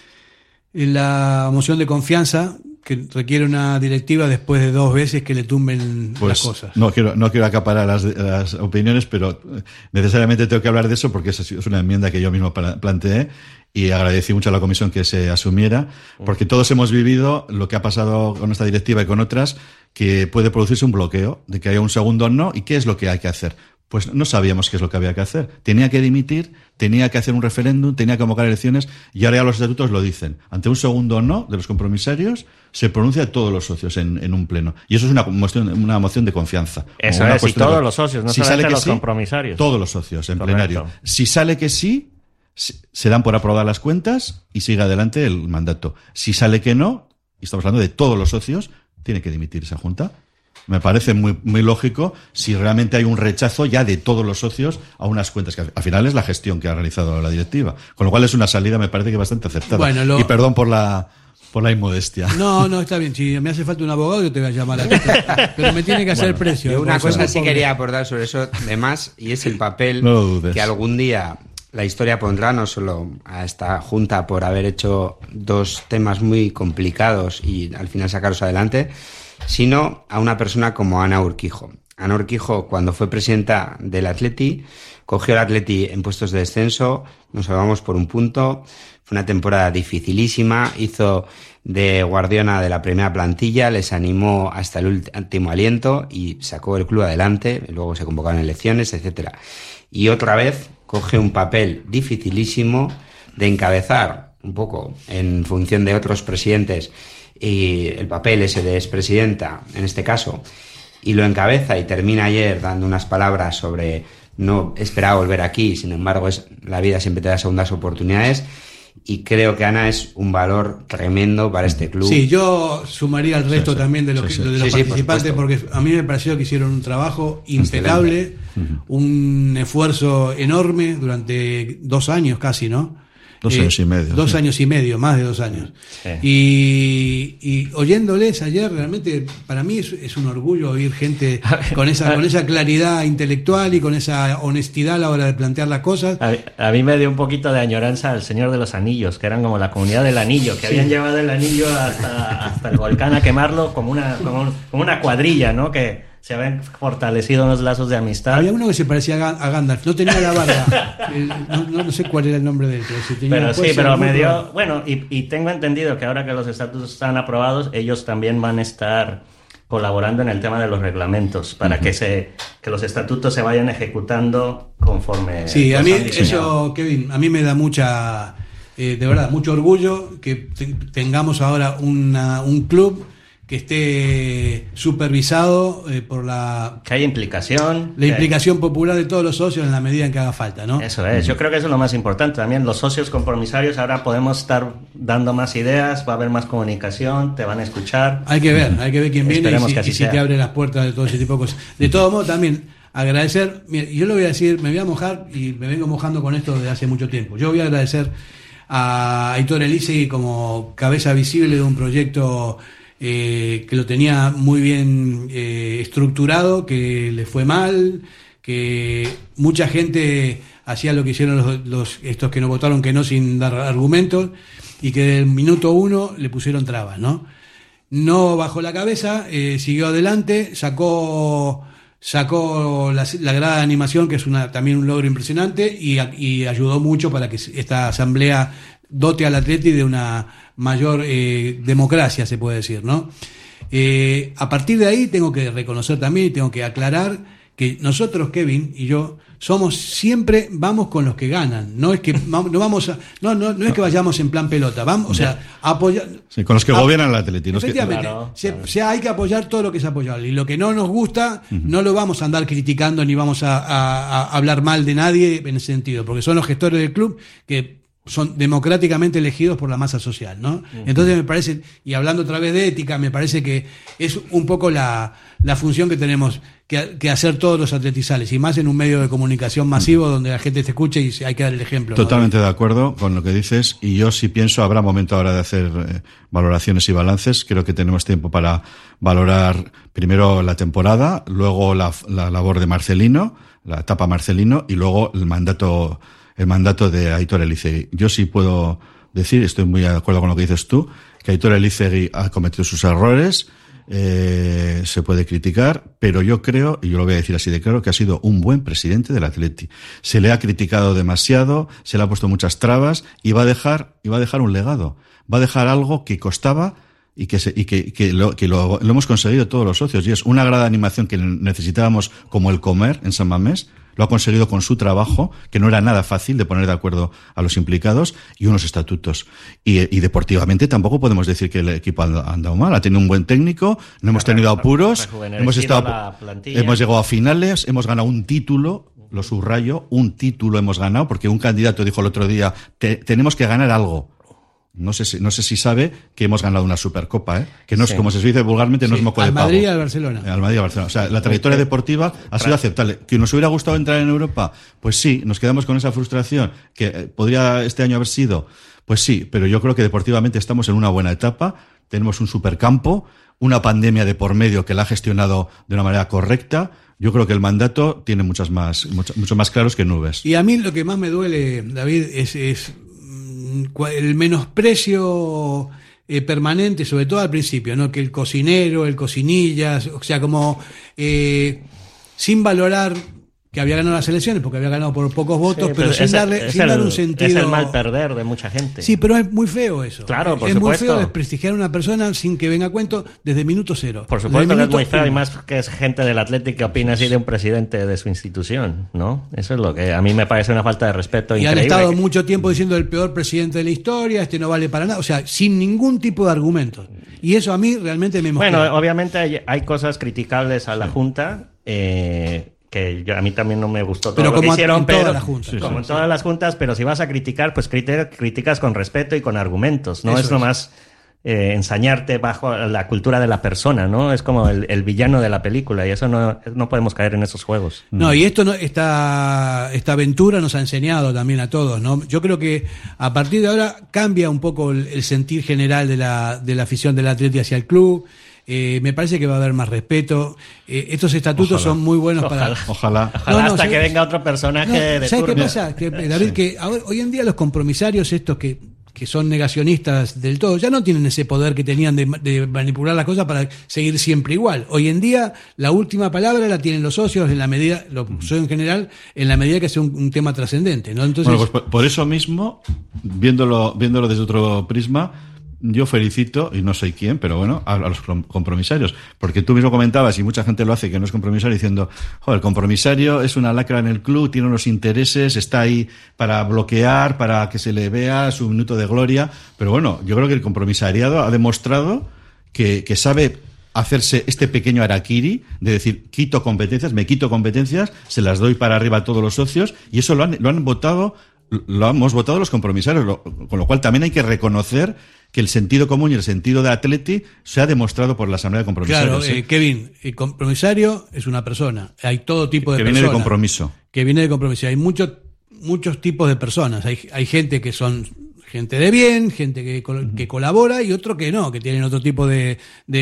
moción de confianza, que requiere una directiva después de 2 veces que le tumben las cosas. No quiero acaparar las opiniones, pero necesariamente tengo que hablar de eso porque es una enmienda que yo mismo planteé y agradecí mucho a la comisión que se asumiera, porque todos hemos vivido lo que ha pasado con esta directiva y con otras, que puede producirse un bloqueo, de que haya un segundo no, ¿y qué es lo que hay que hacer? Pues no sabíamos qué es lo que había que hacer. Tenía que dimitir, tenía que hacer un referéndum, tenía que convocar elecciones, y ahora ya los estatutos lo dicen. Ante un segundo no de los compromisarios, se pronuncia todos los socios en un pleno. Y eso es una moción de confianza. Eso es, y todos los socios, no solamente los compromisarios. Todos los socios en plenario. Si sale que sí, se dan por aprobar las cuentas y sigue adelante el mandato. Si sale que no, y estamos hablando de todos los socios, tiene que dimitir esa junta. Me parece muy, muy lógico si realmente hay un rechazo ya de todos los socios a unas cuentas, que al final es la gestión que ha realizado la directiva. Con lo cual es una salida, me parece que bastante aceptada. Y perdón por la inmodestia. No, está bien. Si me hace falta un abogado, yo te voy a llamar a ti. Pero me tiene que hacer precio. Yo una cosa sí quería aportar sobre eso de más, y es el papel que algún día la historia pondrá, no solo a esta junta por haber hecho 2 temas muy complicados y al final sacarlos adelante, sino a una persona como Ana Urquijo. Ana Urquijo, cuando fue presidenta del Atleti, cogió al Atleti en puestos de descenso, nos salvamos por un punto, fue una temporada dificilísima, hizo de guardiana de la primera plantilla, les animó hasta el último aliento y sacó el club adelante, luego se convocaron elecciones, etcétera. Y otra vez coge un papel dificilísimo de encabezar, un poco en función de otros presidentes, y el papel ese de expresidenta, en este caso, y lo encabeza y termina ayer dando unas palabras sobre no esperaba volver aquí, sin embargo la vida siempre te da segundas oportunidades, y creo que Ana es un valor tremendo para este club. Sí, yo sumaría al resto también de los participantes, porque a mí me pareció que hicieron un trabajo impecable, un esfuerzo enorme durante 2 años casi, ¿no? 2 años y medio. 2 años y medio, más de 2 años. Sí. Y oyéndoles ayer, realmente para mí es un orgullo oír gente con esa claridad intelectual y con esa honestidad a la hora de plantear las cosas. A mí me dio un poquito de añoranza al Señor de los Anillos, que eran como la comunidad del anillo, que habían llevado el anillo hasta el volcán a quemarlo como una cuadrilla, ¿no? Que se habían fortalecido unos lazos de amistad. Había uno que se parecía a Gandalf, no tenía la barba. No sé cuál era el nombre de él, pero me dio... Bueno, y tengo entendido que ahora que los estatutos están aprobados, ellos también van a estar colaborando en el tema de los reglamentos para que los estatutos se vayan ejecutando conforme... Sí, a mí eso, Kevin, a mí me da mucha... de verdad, mucho orgullo que tengamos ahora un club que esté supervisado por que haya implicación. La implicación popular de todos los socios en la medida en que haga falta, ¿no? Eso es, yo creo que eso es lo más importante. También los socios compromisarios ahora podemos estar dando más ideas, va a haber más comunicación, te van a escuchar. Hay que ver quién viene y si te abre las puertas de todo ese tipo de cosas. De todo modo, también agradecer, mira, yo lo voy a decir, me voy a mojar y me vengo mojando con esto desde hace mucho tiempo. Yo voy a agradecer a Aitor Elizegui como cabeza visible de un proyecto que lo tenía muy bien estructurado, que le fue mal, que mucha gente hacía lo que hicieron estos que no votaron que no sin dar argumentos, y que del minuto 1 le pusieron trabas, ¿no? No bajó la cabeza, siguió adelante, sacó la grada de animación, que es también un logro impresionante, y ayudó mucho para que esta asamblea dote al Atleti de una mayor democracia, se puede decir, ¿no? A partir de ahí tengo que reconocer también y tengo que aclarar que nosotros, Kevin y yo, vamos con los que ganan. No es que no es que vayamos en plan pelota, vamos, o sea, apoyar. Sí, con los que gobiernan el Atleti. Efectivamente, hay que apoyar todo lo que es apoyable. Y lo que no nos gusta, no lo vamos a andar criticando ni vamos a hablar mal de nadie en ese sentido, porque son los gestores del club que son democráticamente elegidos por la masa social, ¿no? Entonces me parece, y hablando otra vez de ética, me parece que es un poco la función que tenemos que hacer todos los atletizales, y más en un medio de comunicación masivo donde la gente te escuche y hay que dar el ejemplo. Totalmente, ¿no? De acuerdo con lo que dices, y yo sí pienso, habrá momento ahora de hacer valoraciones y balances. Creo que tenemos tiempo para valorar primero la temporada, luego la labor de Marcelino, la etapa Marcelino, y luego el mandato de Aitor Elizegui. Yo sí puedo decir, estoy muy de acuerdo con lo que dices tú, que Aitor Elizegui ha cometido sus errores, se puede criticar, pero yo creo, y yo lo voy a decir así de claro, que ha sido un buen presidente del Atleti. Se le ha criticado demasiado, se le ha puesto muchas trabas, y va a dejar un legado. Va a dejar algo que costaba y que lo hemos conseguido todos los socios, y es una grada de animación que necesitábamos como el Comer en San Mamés. Lo ha conseguido con su trabajo, que no era nada fácil de poner de acuerdo a los implicados, y unos estatutos. Y deportivamente tampoco podemos decir que el equipo ha andado mal. Ha tenido un buen técnico, no hemos tenido apuros, hemos llegado a finales, hemos ganado un título, lo subrayo, un título hemos ganado, porque un candidato dijo el otro día, tenemos que ganar algo. No sé si sabe que hemos ganado una Supercopa, que no es, como se dice vulgarmente, no es moco de pavo. Al Madrid y al Barcelona. Al Madrid y al Barcelona. O sea, la trayectoria deportiva ha sido aceptable. ¿Que nos hubiera gustado entrar en Europa? Pues sí, nos quedamos con esa frustración. ¿Que podría este año haber sido? Pues sí, pero yo creo que deportivamente estamos en una buena etapa. Tenemos un supercampo, una pandemia de por medio que la ha gestionado de una manera correcta. Yo creo que el mandato tiene mucho más claros que nubes. Y a mí lo que más me duele, David, es el menosprecio permanente, sobre todo al principio, ¿no? Que el cocinero, el cocinillas, o sea, como sin valorar que había ganado las elecciones, porque había ganado por pocos votos, pero sin dar un sentido. Es el mal perder de mucha gente. Sí, pero es muy feo eso. Claro, por supuesto. Es muy feo desprestigiar a una persona sin que venga a cuento desde minuto cero. Por supuesto que es muy feo, y más que es gente del Athletic que opina así de un presidente de su institución, ¿no? Eso es lo que a mí me parece una falta de respeto increíble. Y han estado mucho tiempo diciendo el peor presidente de la historia, no vale para nada, o sea, sin ningún tipo de argumentos. Y eso a mí realmente me emociona. Bueno, obviamente hay cosas criticables a la Junta, que a mí también no me gustó todo lo que hicieron, pero como en todas las juntas, pero si vas a criticar, pues criticas con respeto y con argumentos, no es nomás ensañarte bajo la cultura de la persona, ¿no? Es como el villano de la película, y eso no podemos caer en esos juegos. No, y esta aventura nos ha enseñado también a todos, ¿no? Yo creo que a partir de ahora cambia un poco el sentir general de la afición del Atleti hacia el club. Me parece que va a haber más respeto. Estos estatutos son muy buenos Ojalá hasta que venga otro personaje de ¿sabes turno. qué pasa? David, que hoy en día los compromisarios estos que son negacionistas del todo, ya no tienen ese poder que tenían de manipular las cosas para seguir siempre igual. Hoy en día la última palabra la tienen los socios, los socios en general, en la medida que sea un tema trascendente, ¿no? Entonces, bueno, pues por eso mismo, viéndolo desde otro prisma, yo felicito, y no soy quién, pero bueno, a los compromisarios, porque tú mismo comentabas, y mucha gente lo hace, que no es compromisario, diciendo, joder, el compromisario es una lacra en el club, tiene unos intereses, está ahí para bloquear, para que se le vea su minuto de gloria, pero bueno, yo creo que el compromisariado ha demostrado que sabe hacerse este pequeño harakiri de decir, me quito competencias, se las doy para arriba a todos los socios, y eso lo hemos votado los compromisarios, con lo cual también hay que reconocer que el sentido común y el sentido de Atleti se ha demostrado por la Asamblea de Compromisarios. Claro, Kevin, el compromisario es una persona. Hay todo tipo de personas. Que viene de compromiso. Que viene de compromiso. Hay muchos tipos de personas. Hay gente que son gente de bien, gente que colabora, y otro que no, que tienen otro tipo de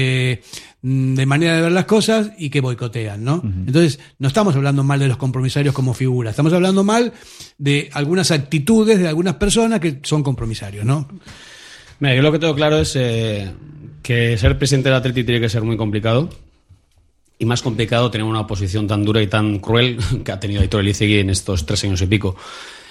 manera de ver las cosas y que boicotean, ¿no? Uh-huh. Entonces, no estamos hablando mal de los compromisarios como figura, estamos hablando mal de algunas actitudes de algunas personas que son compromisarios, ¿no? Mira, yo lo que tengo claro es que ser presidente del Atleti tiene que ser muy complicado, y más complicado tener una oposición tan dura y tan cruel que ha tenido Aitor Elizegui en estos 3 años y pico.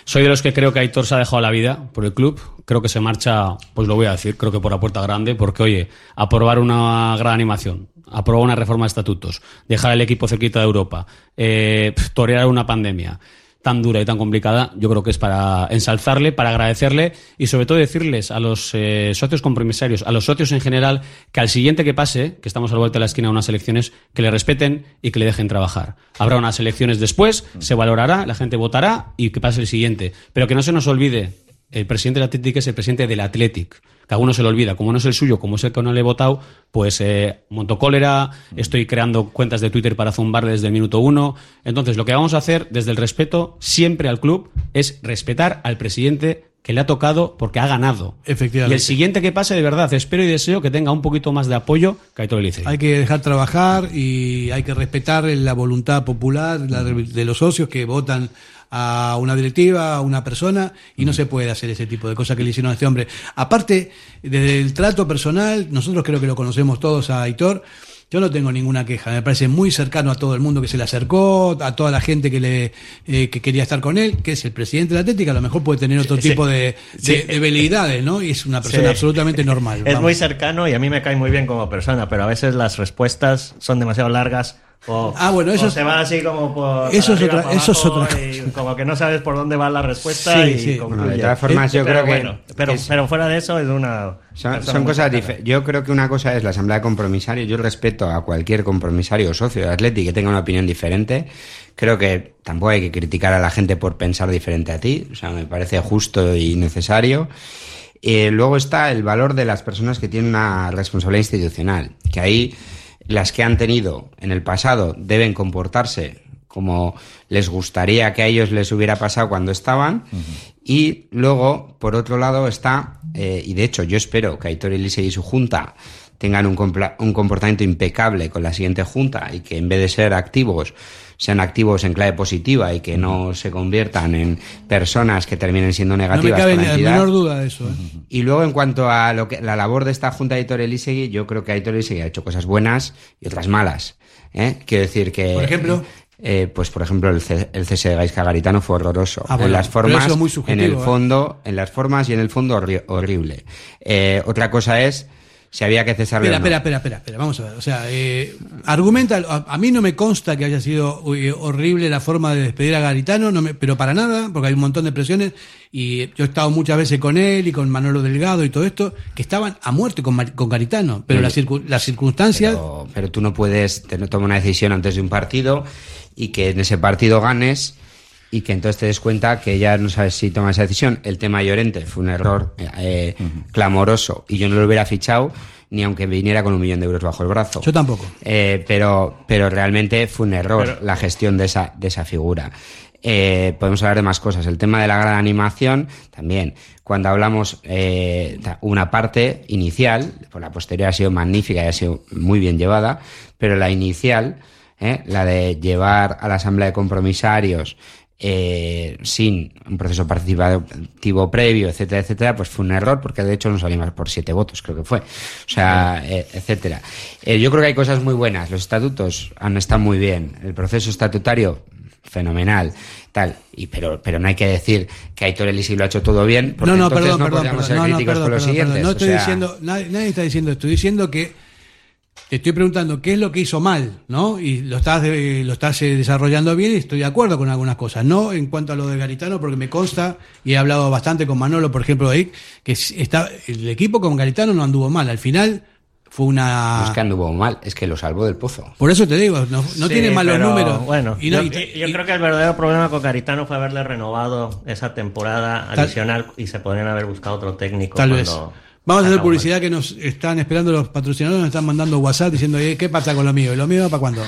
Soy de los que creo que Aitor se ha dejado la vida por el club. Creo que se marcha, pues lo voy a decir, creo que por la puerta grande, porque, oye, aprobar una gran animación, aprobar una reforma de estatutos, dejar el equipo cerquita de Europa, torear una pandemia tan dura y tan complicada, yo creo que es para ensalzarle, para agradecerle y sobre todo decirles a los socios compromisarios, a los socios en general, que al siguiente que pase, que estamos a la vuelta de la esquina de unas elecciones, que le respeten y que le dejen trabajar. Habrá unas elecciones después, se valorará, la gente votará y que pase el siguiente. Pero que no se nos olvide, el presidente del Athletic es el presidente del Athletic. Que a uno se le olvida, como no es el suyo, como es el que no le he votado, pues monto cólera, estoy creando cuentas de Twitter para zumbar desde el minuto 1. Entonces, lo que vamos a hacer desde el respeto siempre al club es respetar al presidente que le ha tocado porque ha ganado. Efectivamente. Y el siguiente que pase, de verdad, espero y deseo que tenga un poquito más de apoyo que Aitor Elizegui. Hay que dejar trabajar y hay que respetar la voluntad popular de los socios que votan a una directiva, a una persona, y no se puede hacer ese tipo de cosas que le hicieron a este hombre. Aparte, desde el trato personal, nosotros creo que lo conocemos todos a Aitor, yo no tengo ninguna queja, me parece muy cercano a todo el mundo que se le acercó, a toda la gente que quería estar con él, que es el presidente de la Atlética, a lo mejor puede tener otro tipo de veleidades, ¿no? Y es una persona absolutamente normal. Es muy cercano y a mí me cae muy bien como persona, pero a veces las respuestas son demasiado largas. Bueno, eso se va así como por eso es arriba, otra, eso es otra y como que no sabes por dónde va la respuesta y concluye. Bueno, de todas formas, yo creo que bueno, pero fuera de eso es una son cosas diferentes. Yo creo que una cosa es la asamblea de compromisarios. Yo respeto a cualquier compromisario o socio de Athletic que tenga una opinión diferente. Creo que tampoco hay que criticar a la gente por pensar diferente a ti. O sea, me parece justo y necesario. Luego está el valor de las personas que tienen una responsabilidad institucional, que ahí las que han tenido en el pasado deben comportarse como les gustaría que a ellos les hubiera pasado cuando estaban. Y luego, por otro lado, está, y de hecho yo espero que Aitor Elizegui y su junta tengan un comportamiento impecable con la siguiente junta y que en vez de ser activos, sean activos en clave positiva y que no se conviertan en personas que terminen siendo negativas. No me cabe la menor duda de eso. Y luego, en cuanto a la labor de esta junta de Aitor Elizegui, yo creo que Aitor Elizegui ha hecho cosas buenas y otras malas. Quiero decir que... Por ejemplo... pues por ejemplo el cese de Gaizka Garitano fue horroroso. Bueno, en las formas, muy subjetivo, en el fondo, en las formas y en el fondo horrible. Otra cosa es si había que cesarle. Espera, vamos a ver. O sea, argumenta. A mí no me consta que haya sido horrible la forma de despedir a Garitano, pero para nada, porque hay un montón de presiones. Y yo he estado muchas veces con él y con Manolo Delgado y todo esto, que estaban a muerte con Garitano. Pero las circunstancias. Pero tú no puedes tomar una decisión antes de un partido y que en ese partido ganes y que entonces te des cuenta que ya no sabes si tomas esa decisión. El tema Llorente fue un error clamoroso y yo no lo hubiera fichado ni aunque viniera con 1 millón de euros bajo el brazo. Yo tampoco. Pero realmente fue un error la gestión de esa figura. Podemos hablar de más cosas. El tema de la gran animación, también. Cuando hablamos una parte inicial, pues la posterior ha sido magnífica y ha sido muy bien llevada, pero la inicial, la de llevar a la asamblea de compromisarios sin un proceso participativo previo, etcétera, etcétera, pues fue un error, porque de hecho no salimos por 7 votos, creo que fue. O sea, etcétera. Yo creo que hay cosas muy buenas. Los estatutos han estado muy bien. El proceso estatutario, fenomenal, tal, pero no hay que decir que Aitor Elizegui lo ha hecho todo bien, porque entonces no podríamos ser críticos con los siguientes. No estoy diciendo, nadie está diciendo, estoy diciendo que te estoy preguntando qué es lo que hizo mal, ¿no? Y lo estás desarrollando bien y estoy de acuerdo con algunas cosas, no en cuanto a lo de Garitano, porque me consta y he hablado bastante con Manolo, por ejemplo, ahí, que el equipo con Garitano no anduvo mal, al final fue una... No es que anduvo mal, es que lo salvó del pozo. Por eso te digo, no sí, tiene malos números. Bueno, yo creo que el verdadero problema con Garitano fue haberle renovado esa temporada adicional y se podrían haber buscado otro técnico. Tal vez. Vamos a hacer publicidad que nos están esperando los patrocinadores, nos están mandando WhatsApp diciendo, ¿qué pasa con lo mío? ¿Y lo mío para cuándo?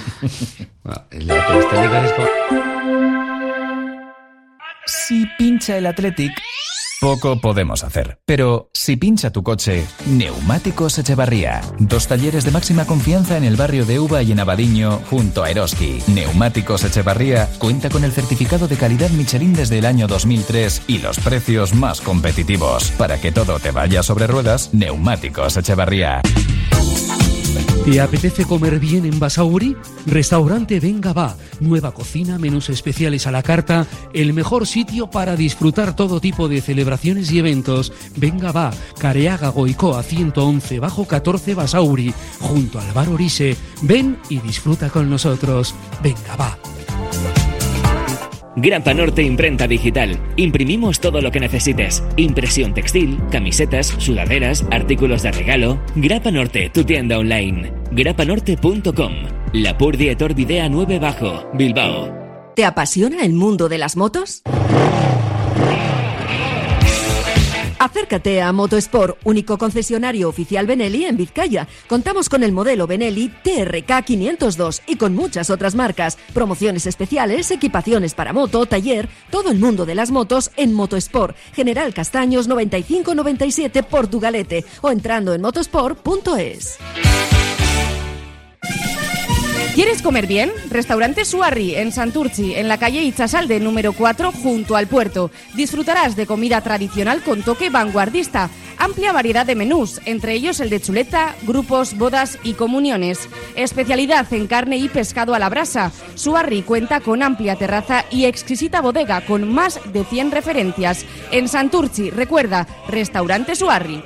Si pincha el Athletic, poco podemos hacer. Pero si pincha tu coche, Neumáticos Echevarría. 2 talleres de máxima confianza en el barrio de Uva y en Abadiño, junto a Eroski. Neumáticos Echevarría cuenta con el certificado de calidad Michelin desde el año 2003 y los precios más competitivos. Para que todo te vaya sobre ruedas, Neumáticos Echevarría. ¿Te apetece comer bien en Basauri? Restaurante Venga Va. Nueva cocina, menús especiales a la carta, el mejor sitio para disfrutar todo tipo de celebraciones y eventos. Venga Va, Careaga Goicoa 111 bajo 14 Basauri, junto al bar Orise. Ven y disfruta con nosotros. Venga Va. Grapa Norte Imprenta Digital. Imprimimos todo lo que necesites. Impresión textil, camisetas, sudaderas, artículos de regalo. Grapa Norte, tu tienda online. grapanorte.com. La Purdi Etor Videa 9 Bajo, Bilbao. ¿Te apasiona el mundo de las motos? Acércate a Motosport, único concesionario oficial Benelli en Vizcaya. Contamos con el modelo Benelli TRK 502 y con muchas otras marcas. Promociones especiales, equipaciones para moto, taller, todo el mundo de las motos en Motosport. General Castaños 9597 Portugalete o entrando en motosport.es. ¿Quieres comer bien? Restaurante Suarri en Santurtzi, en la calle Itzasalde número 4, junto al puerto. Disfrutarás de comida tradicional con toque vanguardista. Amplia variedad de menús, entre ellos el de chuleta, grupos, bodas y comuniones. Especialidad en carne y pescado a la brasa. Suarri cuenta con amplia terraza y exquisita bodega con más de 100 referencias. En Santurtzi, recuerda, Restaurante Suarri.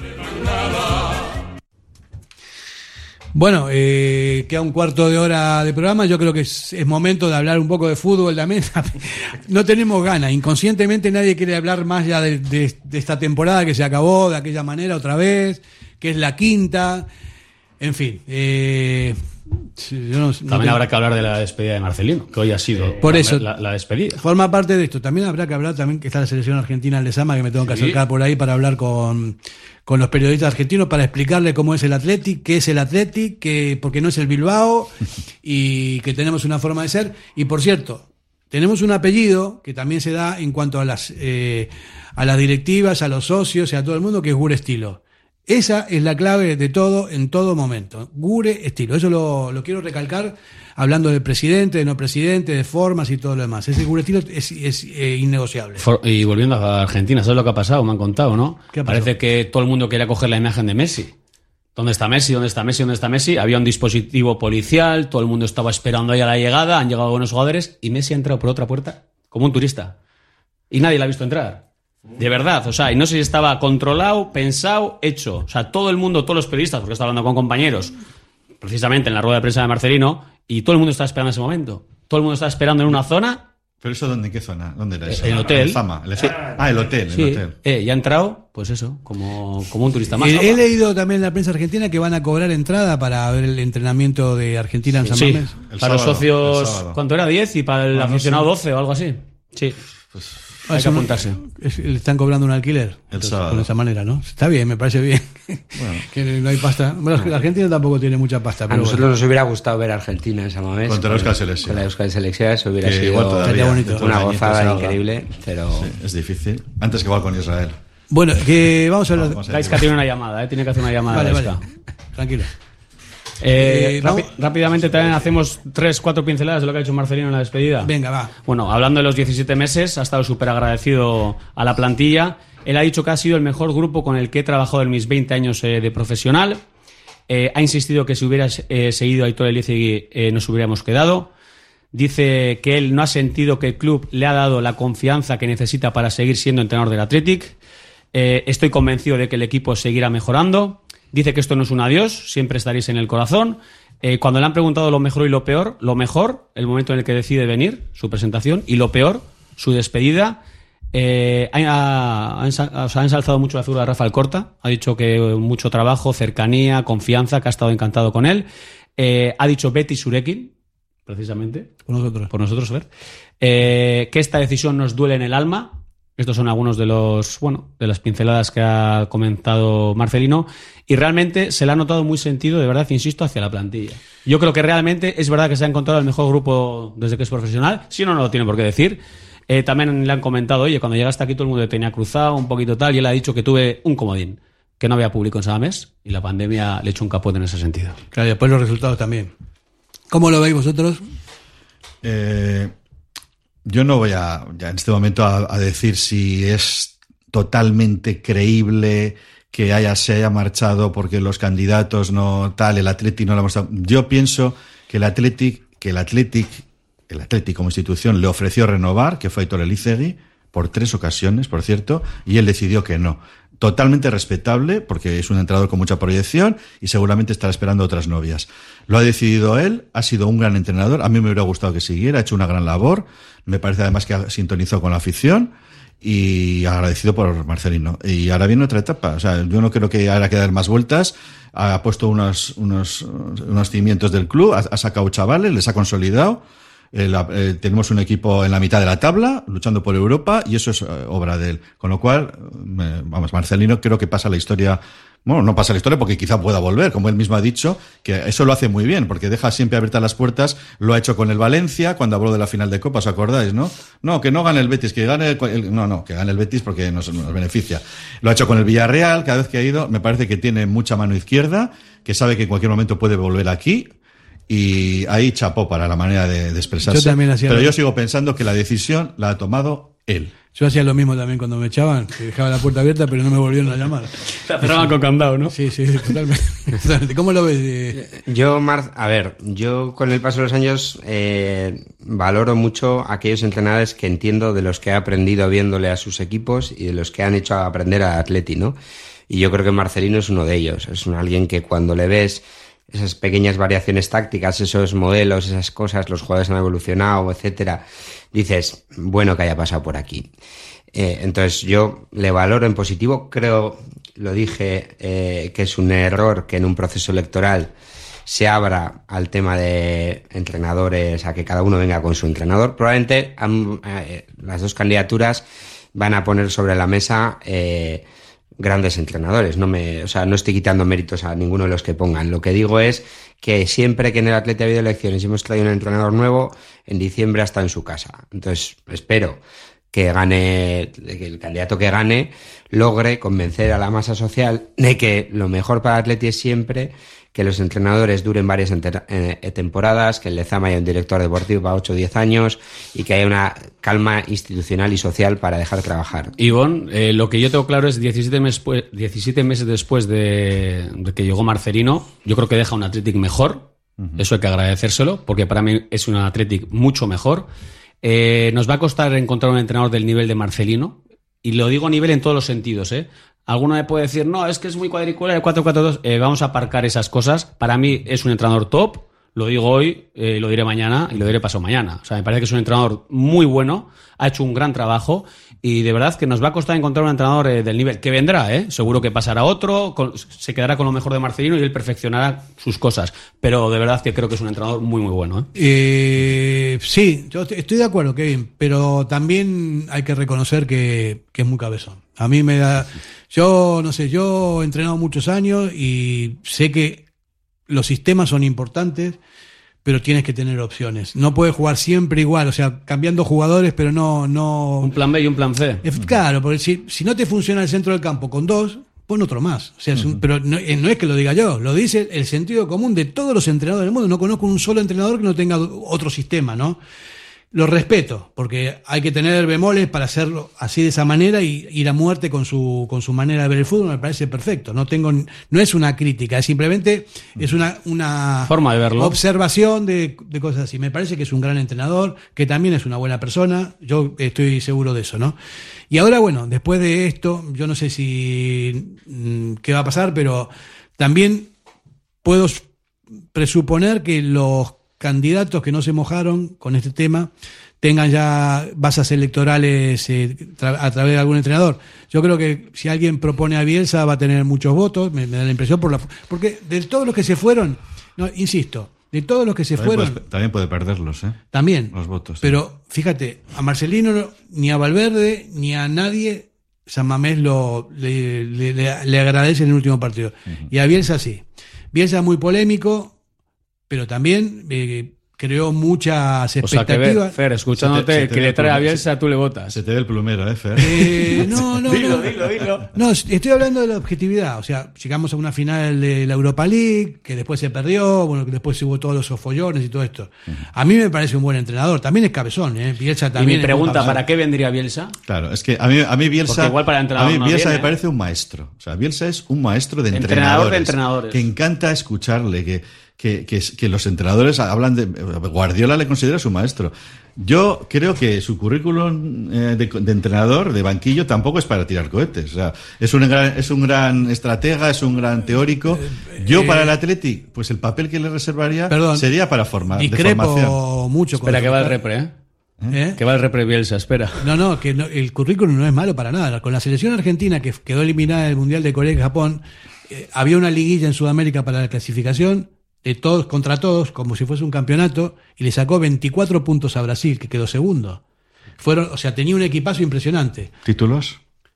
Bueno, queda un cuarto de hora de programa. Yo creo que es momento de hablar un poco de fútbol también. No tenemos ganas. Inconscientemente nadie quiere hablar más ya de esta temporada que se acabó de aquella manera otra vez, que es la quinta. En fin. También habrá que hablar de la despedida de Marcelino, que hoy ha sido por eso, la despedida. Forma parte de esto. También habrá que hablar también que está la selección argentina en Lezama, que me tengo que acercar por ahí para hablar con los periodistas argentinos para explicarle cómo es el Athletic, qué es el Athletic, porque no es el Bilbao y que tenemos una forma de ser. Y por cierto, tenemos un apellido que también se da en cuanto a las directivas, a los socios y a todo el mundo, que es Gure Estilo. Esa es la clave de todo en todo momento. Gure Estilo. Eso lo quiero recalcar hablando de presidente, de no presidente, de formas y todo lo demás. Ese Gure Estilo es innegociable. Y volviendo a Argentina, ¿sabes lo que ha pasado? Me han contado, ¿no? Parece que todo el mundo quería coger la imagen de Messi. ¿Dónde está Messi? ¿Dónde está Messi? ¿Dónde está Messi? Había un dispositivo policial, todo el mundo estaba esperando ahí a la llegada, han llegado buenos jugadores y Messi ha entrado por otra puerta como un turista. Y nadie la ha visto entrar. De verdad, o sea, y no sé si estaba controlado, pensado, hecho. O sea, todo el mundo, todos los periodistas, porque estaba hablando con compañeros, precisamente en la rueda de prensa de Marcelino, y todo el mundo estaba esperando ese momento. Todo el mundo estaba esperando en una zona. ¿Pero eso dónde? ¿En qué zona? ¿Dónde era eso? El hotel. El hotel. Sí. El hotel. Y ha entrado, pues eso, como un turista más. He leído también en la prensa argentina que van a cobrar entrada para ver el entrenamiento de Argentina en San Mamés. Para los socios, ¿cuánto era? 10 y para el aficionado 12 o algo así. Sí. Pues hay que apuntarse. Le están cobrando un alquiler. El sábado. De esa manera, ¿no? Está bien, me parece bien. Bueno. Que no hay pasta. Bueno, la Argentina tampoco tiene mucha pasta. Pero a nosotros nos hubiera gustado ver a Argentina en San Mamés. Contra la Euskal Selección. Con la Euskal Selección eso hubiera sido bonito. Una gozada increíble. Pero sí, es difícil. Antes que igual con Israel. Bueno, que vamos a hablar. Gaisca tiene una llamada, tiene que hacer una llamada. Vale. Tranquilo. Rápidamente también hacemos 3-4 pinceladas de lo que ha hecho Marcelino en la despedida. Venga, va. Bueno, hablando de los 17 meses, ha estado súper agradecido a la plantilla. Él ha dicho que ha sido el mejor grupo con el que he trabajado en mis 20 años de profesional. Ha insistido que si hubiera seguido a Aitor Elizegui nos hubiéramos quedado. Dice que él no ha sentido que el club le ha dado la confianza que necesita para seguir siendo entrenador del Athletic. Estoy convencido de que el equipo seguirá mejorando. Dice que esto no es un adiós, siempre estaréis en el corazón. Cuando le han preguntado lo mejor y lo peor, lo mejor, el momento en el que decide venir, su presentación, y lo peor, su despedida. Ha ensalzado mucho la figura de Rafa Alcorta, ha dicho que mucho trabajo, cercanía, confianza, que ha estado encantado con él. Ha dicho Betty Surekin, precisamente. Por nosotros, a ver. Que esta decisión nos duele en el alma. Estos son algunos de las pinceladas que ha comentado Marcelino y realmente se le ha notado muy sentido, de verdad, insisto, hacia la plantilla. Yo creo que realmente es verdad que se ha encontrado el mejor grupo desde que es profesional, si no lo tiene por qué decir. También le han comentado, oye, cuando llegaste aquí todo el mundo te tenía cruzado, un poquito tal, y él ha dicho que tuve un comodín, que no había público en San Mamés y la pandemia le echó un capote en ese sentido. Claro, y después los resultados también. ¿Cómo lo veis vosotros? Yo no voy ya en este momento a decir si es totalmente creíble que se haya marchado porque los candidatos no tal, el Athletic no lo ha mostrado. Yo pienso que el Athletic como institución le ofreció renovar, que fue Aitor Elizegui, por 3 ocasiones, por cierto, y él decidió que no. Totalmente respetable, porque es un entrenador con mucha proyección y seguramente estará esperando otras novias. Lo ha decidido él, ha sido un gran entrenador, a mí me hubiera gustado que siguiera, ha hecho una gran labor, me parece además que ha sintonizado con la afición y agradecido por Marcelino. Y ahora viene otra etapa, o sea, yo no creo que haya que dar más vueltas, ha puesto unos cimientos del club, ha sacado chavales, les ha consolidado. Tenemos un equipo en la mitad de la tabla, luchando por Europa, y eso es obra de él. Con lo cual, Marcelino creo que pasa la historia. Bueno, no pasa la historia porque quizá pueda volver, como él mismo ha dicho, que eso lo hace muy bien, porque deja siempre abiertas las puertas. Lo ha hecho con el Valencia, cuando habló de la final de Copa, ¿os acordáis, no? No, que no gane el Betis, que gane que gane el Betis porque nos beneficia. Lo ha hecho con el Villarreal, cada vez que ha ido, me parece que tiene mucha mano izquierda, que sabe que en cualquier momento puede volver aquí. Y ahí chapó para la manera de expresarse. Yo también hacía Pero yo sigo pensando que la decisión la ha tomado él. Yo hacía lo mismo también cuando me echaban, que dejaba la puerta abierta, pero no me volvieron a llamar. Te cerraban con candado, ¿no? Sí, totalmente. ¿Cómo lo ves? Yo con el paso de los años valoro mucho aquellos entrenadores que entiendo, de los que he aprendido viéndole a sus equipos y de los que han hecho aprender a Atleti, ¿no? Y yo creo que Marcelino es uno de ellos. Es alguien que cuando le ves esas pequeñas variaciones tácticas, esos modelos, esas cosas, los jugadores han evolucionado, etcétera, dices, bueno que haya pasado por aquí. Entonces yo le valoro en positivo, creo, lo dije, que es un error que en un proceso electoral se abra al tema de entrenadores, a que cada uno venga con su entrenador. Probablemente las dos candidaturas van a poner sobre la mesa grandes entrenadores. No estoy quitando méritos a ninguno de los que pongan. Lo que digo es que siempre que en el Atleti ha habido elecciones y hemos traído un entrenador nuevo, en diciembre ha estado en su casa. Entonces espero que el candidato que gane logre convencer a la masa social de que lo mejor para el Atleti es siempre que los entrenadores duren varias temporadas, que en Lezama haya un director deportivo para 8 o 10 años y que haya una calma institucional y social para dejar trabajar. Ivonne, lo que yo tengo claro es 17 meses después de que llegó Marcelino, yo creo que deja un Athletic mejor. Eso hay que agradecérselo, porque para mí es un Athletic mucho mejor. Nos va a costar encontrar un entrenador del nivel de Marcelino, y lo digo nivel en todos los sentidos, Alguno me puede decir, no, es que es muy cuadricular el 4-4-2. Vamos a aparcar esas cosas. Para mí es un entrenador top. Lo digo hoy, lo diré mañana y lo diré pasado mañana. O sea, me parece que es un entrenador muy bueno. Ha hecho un gran trabajo. Y de verdad que nos va a costar encontrar un entrenador del nivel. Que vendrá, Seguro que pasará otro. Se quedará con lo mejor de Marcelino y él perfeccionará sus cosas. Pero de verdad que creo que es un entrenador muy, muy bueno, Sí, yo estoy de acuerdo, Kevin. Pero también hay que reconocer que es muy cabezón. A mí me da... yo he entrenado muchos años y sé que los sistemas son importantes, pero tienes que tener opciones. No puedes jugar siempre igual, o sea, cambiando jugadores, pero no... Un plan B y un plan C. Claro, porque si no te funciona el centro del campo con 2, pon otro más. O sea, pero no es que lo diga yo, lo dice el sentido común de todos los entrenadores del mundo. No conozco un solo entrenador que no tenga otro sistema, ¿no? Lo respeto, porque hay que tener bemoles para hacerlo así de esa manera y ir a muerte con su manera de ver el fútbol. Me parece perfecto. No es una crítica, es simplemente es una forma de verlo, observación de cosas así. Me parece que es un gran entrenador, que también es una buena persona. Yo estoy seguro de eso, ¿no? Y ahora, bueno, después de esto, yo no sé si qué va a pasar, pero también puedo presuponer que los candidatos que no se mojaron con este tema tengan ya bases electorales a través de algún entrenador. Yo creo que si alguien propone a Bielsa va a tener muchos votos, me da la impresión, porque de todos los que se fueron, no, insisto, de todos los que se fueron... También puede perderlos, También. Los votos. Pero fíjate, a Marcelino, ni a Valverde, ni a nadie, San Mamés le agradece en el último partido. Y a Bielsa sí. Bielsa muy polémico, pero también creó muchas expectativas. O sea, que Fer, escuchándote, que le trae a Bielsa, tú le votas. Se te ve el plumero, Fer. No. Dilo. No, estoy hablando de la objetividad. O sea, llegamos a una final de la Europa League, que después se perdió, bueno, que después hubo todos los follones y todo esto. A mí me parece un buen entrenador. También es cabezón, Bielsa también. Y mi pregunta, ¿para qué vendría Bielsa? Claro, es que a mí Bielsa... Porque igual para entrenador a mí Bielsa no me parece un maestro. O sea, Bielsa es un maestro de entrenadores. Que encanta escucharle, que los entrenadores hablan de... Guardiola le considera su maestro. Yo creo que su currículum de entrenador, de banquillo, tampoco es para tirar cohetes. O sea, es un gran estratega, es un gran teórico. Yo para el Athletic, pues el papel que le reservaría sería para formar. Discrepo mucho. Espera, que va el repre, que va el repre Bielsa, espera. No, el currículum no es malo para nada. Con la selección argentina, que quedó eliminada del Mundial de Corea y Japón, había una liguilla en Sudamérica para la clasificación, de todos contra todos, como si fuese un campeonato, y le sacó 24 puntos a Brasil, que quedó segundo. Tenía un equipazo impresionante. ¿Títulos?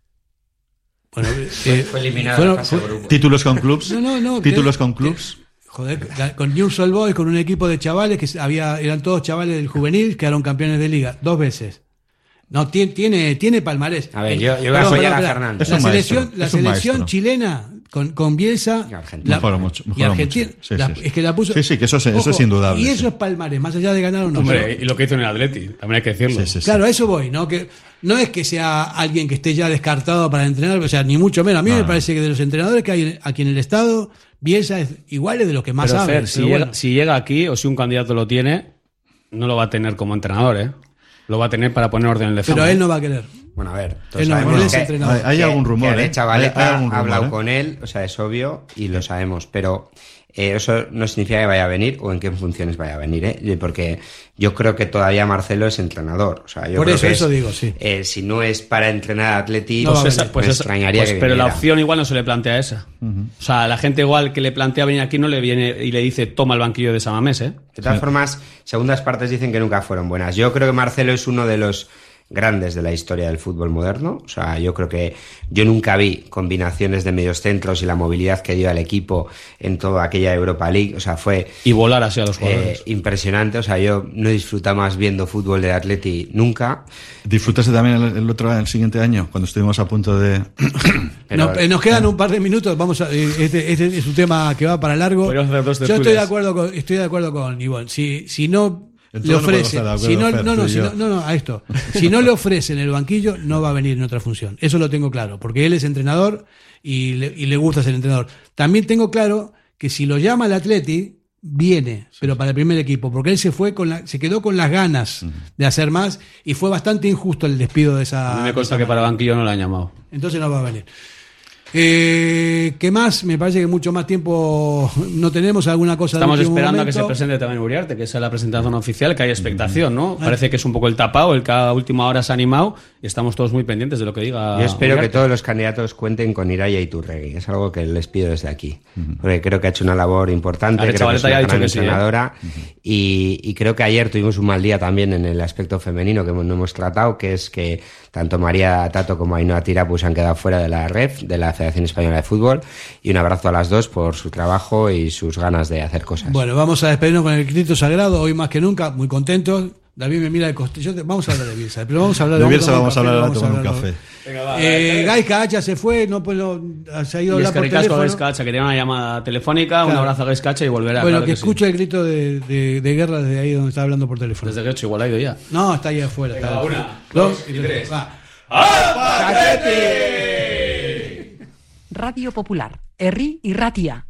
Bueno, fue eliminado. ¿Títulos con clubs? No. ¿Títulos con clubs? Joder, con Newell's Old Boys, con un equipo de chavales que eran todos chavales del juvenil, quedaron campeones de liga 2 veces. No, tiene palmarés. A ver, yo voy a apoyar a Fernando. La selección chilena con Bielsa mejoró mucho. Argentina, es que la puso. Sí, que eso es indudable. Y eso es palmarés, más allá de ganar o no. Hombre, y lo que hizo en el Atleti, también hay que decirlo. Claro, a eso voy, ¿no? Que no es que sea alguien que esté ya descartado para entrenar, o sea, ni mucho menos. A mí me parece que de los entrenadores que hay aquí en el Estado, Bielsa es igual de lo que más sabe. Fer, si llega aquí, o si un candidato lo tiene, no lo va a tener como entrenador, Lo va a tener para poner orden en el defensa. Pero él no va a querer. Bueno, a ver, hay algún rumor. Que Chavaleta ha hablado con él, o sea, es obvio y lo sabemos, pero eso no significa que vaya a venir o en qué funciones vaya a venir, porque yo creo que todavía Marcelo es entrenador. O sea, yo por creo eso que digo, sí. Si no es para entrenar a Atleti, no me extrañaría que pero viniera. la opción igual no se le plantea esa. O sea, la gente igual que le plantea venir aquí no le viene y le dice toma el banquillo de Samamés, De todas formas, segundas partes dicen que nunca fueron buenas. Yo creo que Marcelo es uno de los grandes de la historia del fútbol moderno. O sea, yo creo que yo nunca vi combinaciones de mediocentros y la movilidad que dio al equipo en toda aquella Europa League. O sea, fue... Y volar así a los jugadores. Impresionante. O sea, yo no he disfrutado más viendo fútbol de Atleti nunca. ¿Disfrutaste también el siguiente año, cuando estuvimos a punto de...? Nos quedan un par de minutos. Vamos a, este es un tema que va para largo. Yo estoy de acuerdo con Ivonne. Si no... le ofrece, si no le ofrecen el banquillo, no va a venir en otra función. Eso lo tengo claro, porque él es entrenador y le gusta ser entrenador. También tengo claro que si lo llama el Atleti, viene, pero para el primer equipo, porque él se quedó con las ganas de hacer más y fue bastante injusto el despido de esa. A mí me consta que para banquillo no lo han llamado. Entonces no va a venir. ¿Qué más? Me parece que mucho más tiempo no tenemos alguna cosa. Estamos esperando a que se presente también Uriarte, que es la presentación oficial, que hay expectación, ¿no? Parece que es un poco el tapado, el que a última hora se ha animado y estamos todos muy pendientes de lo que diga. Yo espero Uriarte. que todos los candidatos cuenten con Iraya Iturregui. Es algo que les pido desde aquí, porque creo que ha hecho una labor importante, creo que es una gran entrenadora y creo que ayer tuvimos un mal día también en el aspecto femenino que no hemos tratado, que es que tanto María Tato como Ainhoa Tirapus han quedado fuera de la REF, de la Federación Española de Fútbol, y un abrazo a las dos por su trabajo y sus ganas de hacer cosas. Bueno, vamos a despedirnos con el grito sagrado, hoy más que nunca, muy contentos. David me mira de costillo. Vamos a hablar de Bielsa, pero vamos a hablar de Bielsa, vamos a hablar de tomar un café. Gaisca Hacha se fue, se ha ido a hablar por teléfono. Gaisca Hacha, que tiene una llamada telefónica, claro. Un abrazo a Gaisca Hacha y volverá. Bueno, claro que escucho el grito de guerra desde ahí donde está hablando por teléfono. Desde Guecho igual ha ido ya. No, está ahí afuera. Venga, está una, dos y tres. ¡Alfa! Radio Popular, Herri y Ratia.